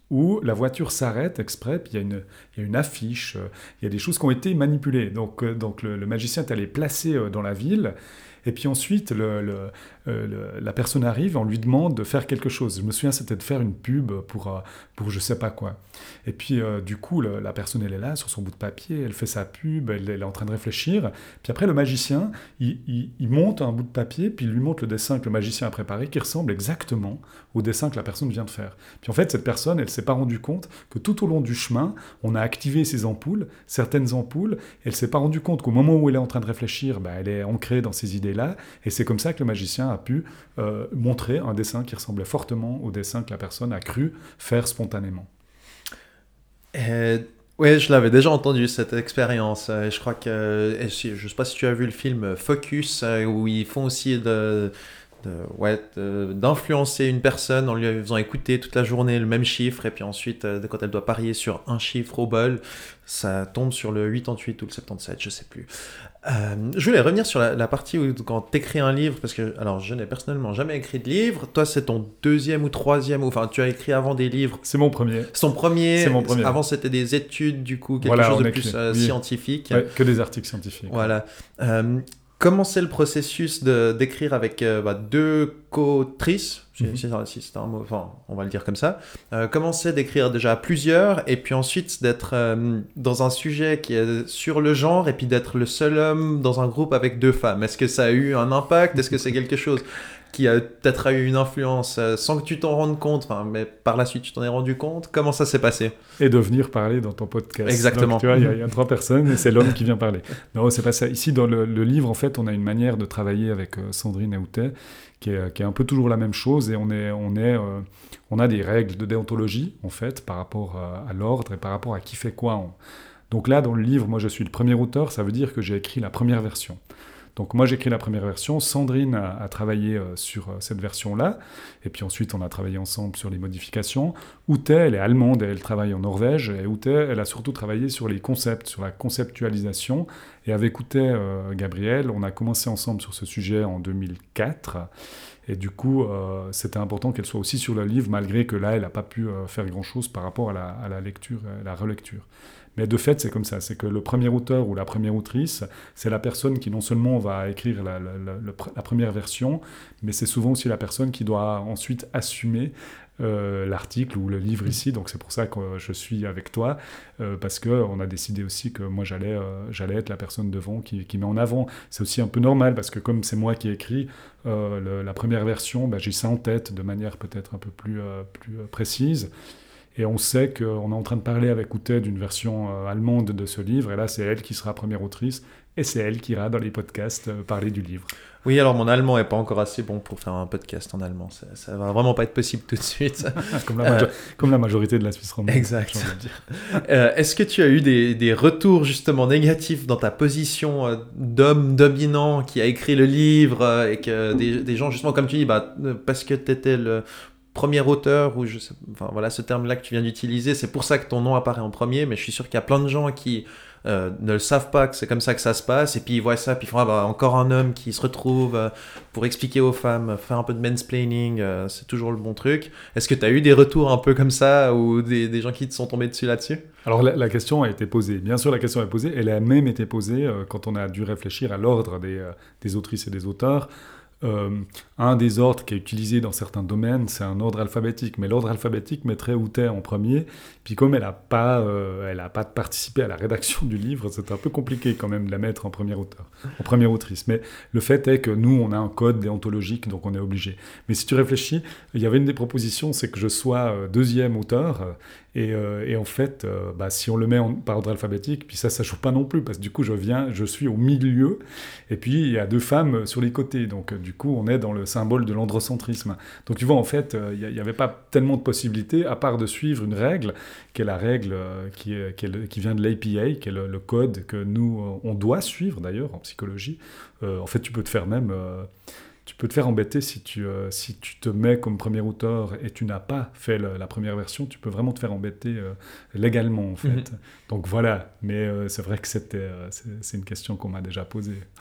où la voiture s'arrête exprès, puis il y a une, il y a une affiche, euh, il y a des choses qui ont été manipulées. Donc, euh, donc le, le magicien est allé placer euh, dans la ville, et puis ensuite, le, le, euh, le, la personne arrive, on lui demande de faire quelque chose. Je me souviens, c'était de faire une pub pour, euh, pour je sais pas quoi. Et puis, euh, du coup, le, la personne, elle est là, sur son bout de papier, elle fait sa pub, elle, elle est en train de réfléchir. Puis après, le magicien, il, il, il monte un bout de papier, puis il lui montre le dessin que le magicien a préparé, qui ressemble exactement au dessin que la personne vient de faire. Puis en fait, cette personne, elle s'est pas rendue compte que tout au long du chemin, on a activé ces ampoules, certaines ampoules, elle s'est pas rendue compte qu'au moment où elle est en train de réfléchir, bah, elle est ancrée dans ces idées-là, et c'est comme ça que le magicien a pu euh, montrer un dessin qui ressemblait fortement au dessin que la personne a cru faire spontanément. Euh, oui, je l'avais déjà entendu cette expérience. Euh, je crois que, et je ne sais pas si tu as vu le film Focus, euh, où ils font aussi de, de, ouais, de- d'influencer une personne en lui faisant écouter toute la journée le même chiffre, et puis ensuite, euh, quand elle doit parier sur un chiffre au bol, ça tombe sur le quatre-vingt-dix-huit ou le soixante-dix-sept, je sais plus. Euh, je voulais revenir sur la, la partie où quand tu écris un livre, parce que alors je n'ai personnellement jamais écrit de livre. Toi, c'est ton deuxième ou troisième, ou enfin tu as écrit avant des livres. C'est mon premier. C'est ton premier. C'est mon premier. Avant, c'était des études, du coup, quelque Voilà, chose on de écrit, plus euh, oui. scientifique. Ouais, que des articles scientifiques. Voilà. Euh, comment c'est le processus de, d'écrire avec euh, bah, deux co-autrices, si, Mhm. si- si c'est un mot, enfin, on va le dire comme ça. Euh, comment c'est d'écrire déjà à plusieurs, et puis ensuite d'être euh, dans un sujet qui est sur le genre, et puis d'être le seul homme dans un groupe avec deux femmes. Est-ce que ça a eu un impact? Est-ce que c'est quelque chose qui a peut-être eu une influence euh, sans que tu t'en rendes compte, enfin, mais par la suite tu t'en es rendu compte? Comment ça s'est passé? Et de venir parler dans ton podcast. Exactement. Donc, tu vois, il y, a- il y a trois personnes et c'est l'homme qui vient parler. Non, c'est pas ça. Ici, dans le, le livre, en fait, on a une manière de travailler avec euh, Sandrine Aoutet qui est, qui est un peu toujours la même chose, et on, est, on, est, euh, on a des règles de déontologie, en fait, par rapport à, à l'ordre et par rapport à qui fait quoi. On- Donc là, dans le livre, moi, je suis le premier auteur, ça veut dire que j'ai écrit la première version. Donc moi, j'ai écrit la première version, Sandrine a, a travaillé euh, sur euh, cette version-là, et puis ensuite, on a travaillé ensemble sur les modifications. Ute, elle est allemande et elle travaille en Norvège, et Ute, elle a surtout travaillé sur les concepts, sur la conceptualisation, et avec Ute, euh, Gabriel, on a commencé ensemble sur ce sujet en deux mille quatre, et du coup, euh, c'était important qu'elle soit aussi sur le livre, malgré que là, elle n'a pas pu euh, faire grand-chose par rapport à la, à la lecture, à la relecture. Mais de fait, c'est comme ça, c'est que le premier auteur ou la première autrice, c'est la personne qui non seulement va écrire la, la, la, la première version, mais c'est souvent aussi la personne qui doit ensuite assumer euh, l'article ou le livre ici. Donc c'est pour ça que je suis avec toi, euh, parce qu'on a décidé aussi que moi j'allais, euh, j'allais être la personne devant qui, qui met en avant. C'est aussi un peu normal, parce que comme c'est moi qui écris euh, le, la première version, bah, j'ai ça en tête de manière peut-être un peu plus, euh, plus euh, précise. Et on sait qu'on est en train de parler avec Ute d'une version euh, allemande de ce livre, et là c'est elle qui sera première autrice, et c'est elle qui ira dans les podcasts euh, parler du livre. Oui, alors mon allemand est pas encore assez bon pour faire un podcast en allemand. Ça, ça va vraiment pas être possible tout de suite. comme, la majo- Euh, comme la majorité de la Suisse romande. Exact. j'ai envie de dire. Euh, est-ce que tu as eu des, des retours justement négatifs dans ta position euh, d'homme dominant qui a écrit le livre, euh, et que des, des gens justement comme tu dis, bah, euh, parce que tu étais le premier auteur, ou je sais, enfin voilà ce terme-là que tu viens d'utiliser, c'est pour ça que ton nom apparaît en premier, mais je suis sûr qu'il y a plein de gens qui euh, ne le savent pas que c'est comme ça que ça se passe, et puis ils voient ça, puis ils font ah, bah, encore un homme qui se retrouve euh, pour expliquer aux femmes, faire un peu de mansplaining, euh, c'est toujours le bon truc. Est-ce que tu as eu des retours un peu comme ça, ou des, des gens qui te sont tombés dessus là-dessus? Alors la, la question a été posée, bien sûr la question est posée, elle a même été posée euh, quand on a dû réfléchir à l'ordre des, euh, des autrices et des auteurs. Euh, un des ordres qui est utilisé dans certains domaines, c'est un ordre alphabétique, mais l'ordre alphabétique mettrait Ute en premier, puis comme elle n'a pas, euh, elle a pas participé à la rédaction du livre, c'est un peu compliqué quand même de la mettre en premier auteur, en première autrice, mais le fait est que nous, on a un code déontologique, donc on est obligé. Mais si tu réfléchis, il y avait une des propositions, c'est que je sois euh, deuxième auteur, euh, et, euh, et en fait, euh, bah, si on le met en, par ordre alphabétique, puis ça, ça joue pas non plus, parce que du coup, je viens, je suis au milieu, et puis il y a deux femmes sur les côtés, donc du coup, on est dans le symbole de l'androcentrisme. Donc tu vois, en fait, il euh, n'y avait pas tellement de possibilités, à part de suivre une règle, qui est la règle euh, qui, est, qui, est le, qui vient de l'A P A, qui est le, le code que nous, euh, on doit suivre d'ailleurs en psychologie. Euh, en fait, tu peux te faire même... Euh, Tu peux te faire embêter si tu, euh, si tu te mets comme premier auteur et tu n'as pas fait le, la première version, tu peux vraiment te faire embêter euh, légalement en fait. Mm-hmm. Donc voilà, mais euh, c'est vrai que c'était, euh, c'est, c'est une question qu'on m'a déjà posée.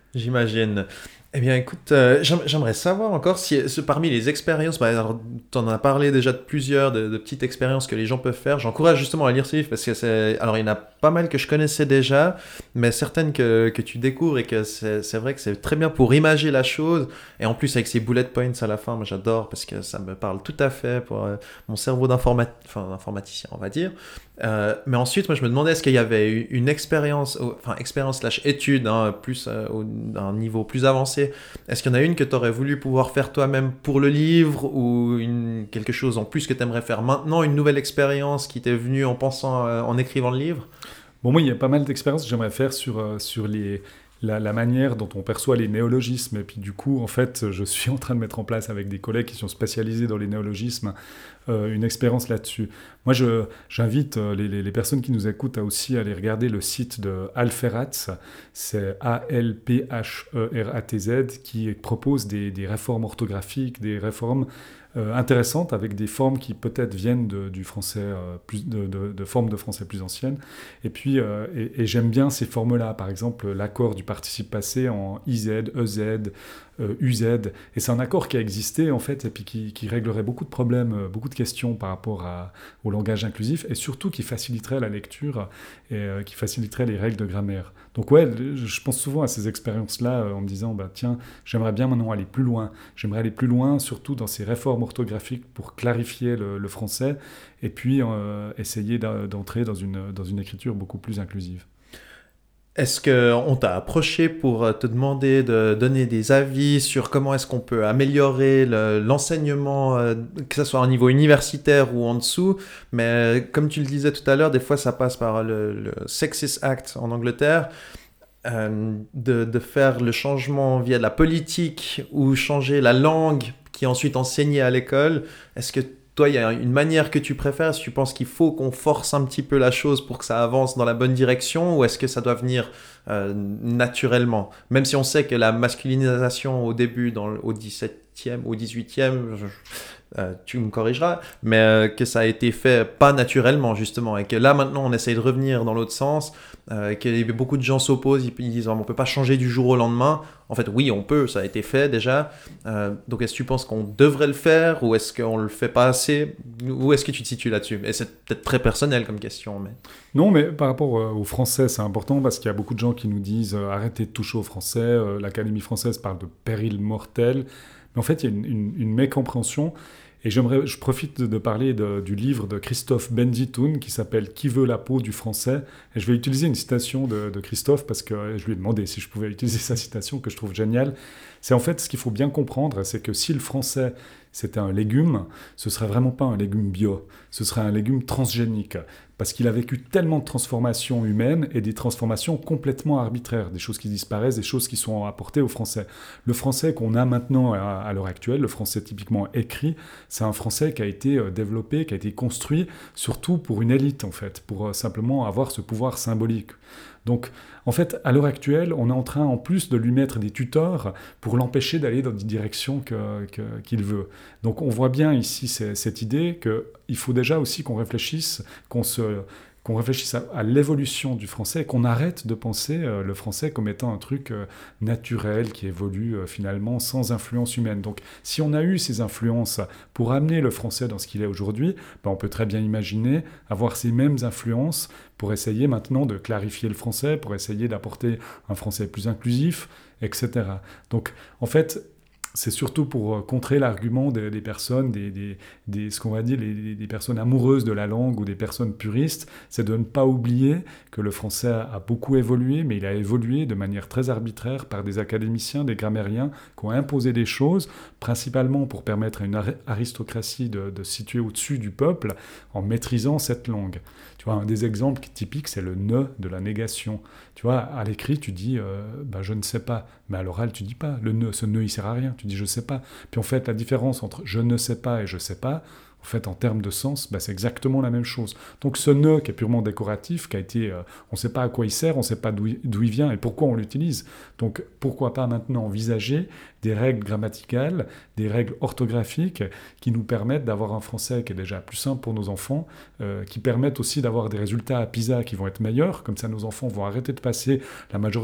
J'imagine. Eh bien, écoute, euh, j'aim- j'aimerais savoir encore si, ce- parmi les expériences, bah, alors, tu en as parlé déjà de plusieurs, de, de petites expériences que les gens peuvent faire. J'encourage justement à lire ce livre parce que c'est. Alors, il y en a pas mal que je connaissais déjà, mais certaines que, que tu découvres et que c'est c'est vrai que c'est très bien pour imager la chose. Et en plus, avec ces bullet points à la fin, moi j'adore parce que ça me parle tout à fait pour euh, mon cerveau d'informat... enfin, d'informaticien, on va dire. Euh, mais ensuite, moi, je me demandais est-ce qu'il y avait eu une expérience, ou- enfin, expérience slash étude, hein, plus euh, au- à un niveau plus avancé. Est-ce qu'il y en a une que tu aurais voulu pouvoir faire toi-même pour le livre ou une, quelque chose en plus que tu aimerais faire maintenant, une nouvelle expérience qui t'est venue en pensant, euh, en écrivant le livre? Bon, moi, il y a pas mal d'expériences que j'aimerais faire sur, euh, sur les, la, la manière dont on perçoit les néologismes. Et puis, du coup, en fait, je suis en train de mettre en place avec des collègues qui sont spécialisés dans les néologismes euh, une expérience là-dessus. Moi, je, j'invite euh, les, les, les personnes qui nous écoutent à aussi aller regarder le site de Alpheratz, c'est A L P H E R A T Z, qui propose des, des réformes orthographiques, des réformes euh, intéressantes avec des formes qui peut-être viennent de, du français, euh, plus, de, de, de formes de français plus anciennes. Et puis, euh, et, et j'aime bien ces formes-là, par exemple l'accord du participe passé en I Z, E Z, euh, U Z. Et c'est un accord qui a existé en fait, et puis qui, qui réglerait beaucoup de problèmes, euh, beaucoup de questions par rapport à, au langage inclusif, et surtout qui faciliterait la lecture et euh, qui faciliterait les règles de grammaire. Donc ouais, je pense souvent à ces expériences-là euh, en me disant, bah, tiens, j'aimerais bien maintenant aller plus loin. J'aimerais aller plus loin, surtout dans ces réformes orthographiques pour clarifier le, le français, et puis euh, essayer d'entrer dans une, dans une écriture beaucoup plus inclusive. Est-ce qu'on t'a approché pour euh, te demander de donner des avis sur comment est-ce qu'on peut améliorer le- l'enseignement, euh, que ce soit au niveau universitaire ou en dessous? Mais euh, comme tu le disais tout à l'heure, des fois ça passe par le, le Sexist Act en Angleterre, euh, de, de faire le changement via la politique ou changer la langue qui est ensuite enseignée à l'école. Est-ce que toi, il y a une manière que tu préfères? Est-ce que tu penses qu'il faut qu'on force un petit peu la chose pour que ça avance dans la bonne direction ou est-ce que ça doit venir euh, naturellement? Même si on sait que la masculinisation au début, dans, le- au dix-septième, au dix-huitième, je- euh, tu me corrigeras, mais euh, que ça a été fait pas naturellement justement et que là maintenant on essaye de revenir dans l'autre sens, euh, que beaucoup de gens s'opposent, ils, ils disent oh, on peut pas changer du jour au lendemain. En fait oui on peut, ça a été fait déjà. Euh, donc est-ce que tu penses qu'on devrait le faire ou est-ce qu'on le fait pas assez? Où est-ce que tu te situes là-dessus? Et c'est peut-être très personnel comme question, mais... Non, mais par rapport euh, au français, c'est important parce qu'il y a beaucoup de gens qui nous disent euh, arrêtez de toucher au français, euh, l'Académie française parle de péril mortel. Mais en fait, il y a une, une- une mécompréhension. Et j'aimerais, je profite de, de parler de- du livre de Christophe Benzitoun qui s'appelle Qui veut la peau du français. Et je vais utiliser une citation de, de Christophe parce que euh, je lui ai demandé si je pouvais utiliser sa citation que je trouve géniale. C'est en fait ce qu'il faut bien comprendre, c'est que si le français c'était un légume, ce serait vraiment pas un légume bio, ce serait un légume transgénique. Parce qu'il a vécu tellement de transformations humaines et des transformations complètement arbitraires, des choses qui disparaissent, des choses qui sont apportées au français. Le français qu'on a maintenant à, à l'heure actuelle, le français typiquement écrit, c'est un français qui a été euh, développé, qui a été construit surtout pour une élite en fait, pour euh, simplement avoir ce pouvoir symbolique. Donc, en fait, à l'heure actuelle, on est en train, en plus de lui mettre des tuteurs pour l'empêcher d'aller dans des directions que, que- qu'il veut. Donc, on voit bien ici c'est- cette idée qu'il faut déjà aussi qu'on réfléchisse, qu'on se qu'on réfléchisse à, à l'évolution du français, et qu'on arrête de penser euh, le français comme étant un truc euh, naturel qui évolue euh, finalement sans influence humaine. Donc, si on a eu ces influences pour amener le français dans ce qu'il est aujourd'hui, ben, on peut très bien imaginer avoir ces mêmes influences pour essayer maintenant de clarifier le français, pour essayer d'apporter un français plus inclusif, et cetera. Donc, en fait, c'est surtout pour euh, contrer l'argument des, des personnes, des, des, des- ce qu'on va dire, les- des personnes amoureuses de la langue ou des personnes puristes, c'est de ne pas oublier que le français a, a beaucoup évolué, mais il a évolué de manière très arbitraire par des académiciens, des grammairiens qui ont imposé des choses, principalement pour permettre à une ar- aristocratie de, de se situer au-dessus du peuple en maîtrisant cette langue. Tu vois, un des exemples typiques, c'est le ne de la négation. Tu vois, à l'écrit, tu dis euh, bah, je ne sais pas, mais à l'oral, tu dis pas le ne, ce ne, il sert à rien. Tu dis je sais pas. Puis en fait, la différence entre je ne sais pas et je sais pas, en fait, en termes de sens, bah, c'est exactement la même chose. Donc ce ne qui est purement décoratif, qui a été, euh, on ne sait pas à quoi il sert, on ne sait pas d'où il, d'où il vient et pourquoi on l'utilise. Donc pourquoi pas maintenant envisager des règles grammaticales, des règles orthographiques qui nous permettent d'avoir un français qui est déjà plus simple pour nos enfants, euh, qui permettent aussi d'avoir des résultats à PISA qui vont être meilleurs, comme ça nos enfants vont arrêter de passer la majorité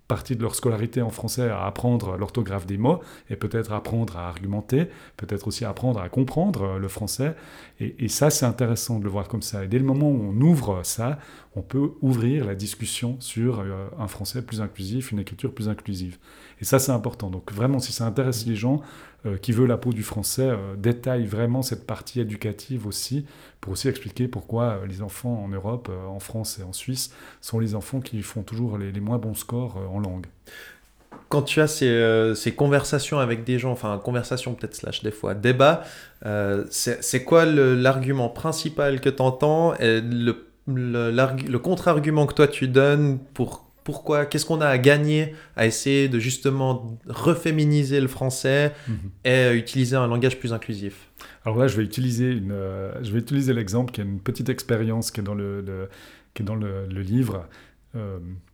partie de leur scolarité en français à apprendre l'orthographe des mots et peut-être apprendre à argumenter, peut-être aussi apprendre à comprendre le français. Et, et ça, c'est intéressant de le voir comme ça. Et dès le moment où on ouvre ça, on peut ouvrir la discussion sur euh, un français plus inclusif, une écriture plus inclusive. Et ça, c'est important. Donc vraiment, si ça intéresse les gens euh, qui veulent la peau du français, euh, détaille vraiment cette partie éducative aussi, pour aussi expliquer pourquoi euh, les enfants en Europe, euh, en France et en Suisse, sont les enfants qui font toujours les, les moins bons scores euh, en langue. Quand tu as ces, euh, ces conversations avec des gens, enfin conversations peut-être slash des fois, débat, euh, c'est, c'est quoi le, l'argument principal que tu entends et le, le, le contre-argument que toi tu donnes pour pourquoi, qu'est-ce qu'on a à gagner à essayer de justement reféminiser le français mmh. et utiliser un langage plus inclusif? Alors là, je vais utiliser, une, euh, je vais utiliser l'exemple qui est une petite expérience qui est dans le, le, qui est dans le, le livre. Euh,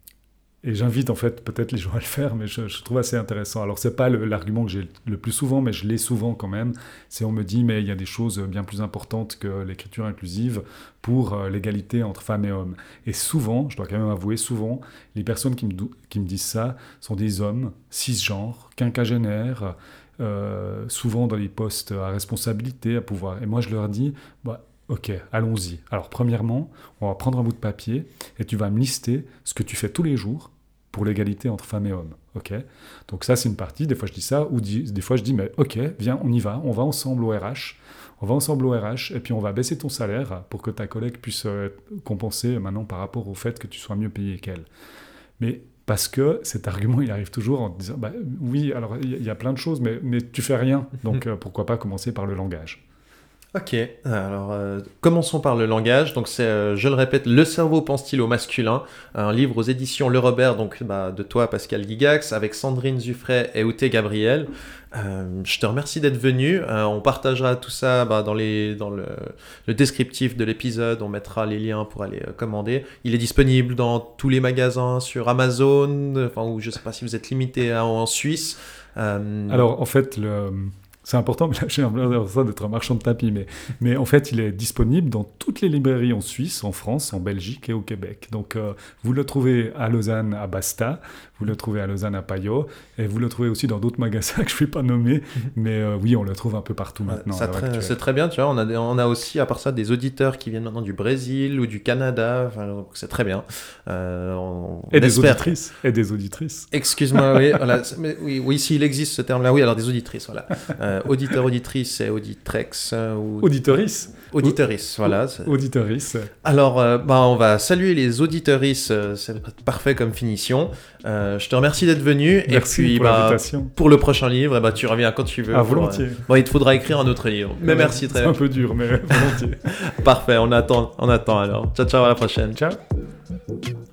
Et j'invite en fait peut-être les gens à le faire, mais je, je trouve assez intéressant. Alors c'est pas le, l'argument que j'ai le plus souvent, mais je l'ai souvent quand même. C'est on me dit mais il y a des choses bien plus importantes que l'écriture inclusive pour euh, l'égalité entre femmes et hommes. Et souvent, je dois quand même avouer, souvent, les personnes qui me, qui me disent ça sont des hommes cisgenres, quinquagénaires, euh, souvent dans les postes à responsabilité, à pouvoir. Et moi je leur dis, bah, ok, allons-y. Alors premièrement, on va prendre un bout de papier et tu vas me lister ce que tu fais tous les jours pour l'égalité entre femmes et hommes, ok ? Donc ça, c'est une partie, des fois je dis ça, ou di- des fois je dis, mais ok, viens, on y va, on va ensemble au R H, on va ensemble au R H, et puis on va baisser ton salaire pour que ta collègue puisse euh, compenser maintenant par rapport au fait que tu sois mieux payé qu'elle. Mais parce que cet argument, il arrive toujours en te disant, bah, oui, alors il y, y a plein de choses, mais, mais tu fais rien, donc euh, pourquoi pas commencer par le langage ? Ok, alors euh, commençons par le langage. Donc c'est, euh, je le répète, Le cerveau pense-t-il au masculin, un livre aux éditions Le Robert, donc bah, de toi Pascal Gigax, avec Sandrine Zuffray et Outé Gabriel. Euh, je te remercie d'être venu. Euh, on partagera tout ça bah, dans, les, dans le, le descriptif de l'épisode. On mettra les liens pour aller euh, commander. Il est disponible dans tous les magasins sur Amazon, enfin, ou je ne sais pas si vous êtes limité à, en Suisse. Euh... Alors en fait, le... c'est important, mais là j'ai l'impression d'être un marchand de tapis, mais, mais en fait il est disponible dans toutes les librairies en Suisse, en France, en Belgique et au Québec. Donc euh, vous le trouvez à Lausanne à Basta, vous le trouvez à Lausanne à Payot, et vous le trouvez aussi dans d'autres magasins que je ne vais pas nommer, mais euh, oui, on le trouve un peu partout maintenant. Ça très, c'est très bien, tu vois, on a, des, on a aussi à part ça des auditeurs qui viennent maintenant du Brésil ou du Canada, enfin, donc c'est très bien. Euh, on, et on des espère... auditrices. Et des auditrices. Excuse-moi, oui, voilà, mais, oui, oui, s'il existe ce terme-là, oui, alors des auditrices, voilà. Euh, auditeur, auditrice et auditrex. Euh, ou... Auditorice. Auditorice, voilà. C'est... Auditorice. Alors, euh, bah, on va saluer les auditorices, euh, c'est parfait comme finition. Euh, je te remercie d'être venu. Merci et puis, pour bah, l'invitation. Pour le prochain livre, bah, tu reviens quand tu veux. Ah, pour, volontiers. Euh... Bon, il te faudra écrire un autre livre. Mais ouais, merci, très c'est bien. C'est un peu dur, mais volontiers. Parfait, on attend, on attend alors. Ciao, ciao, à la prochaine. Ciao.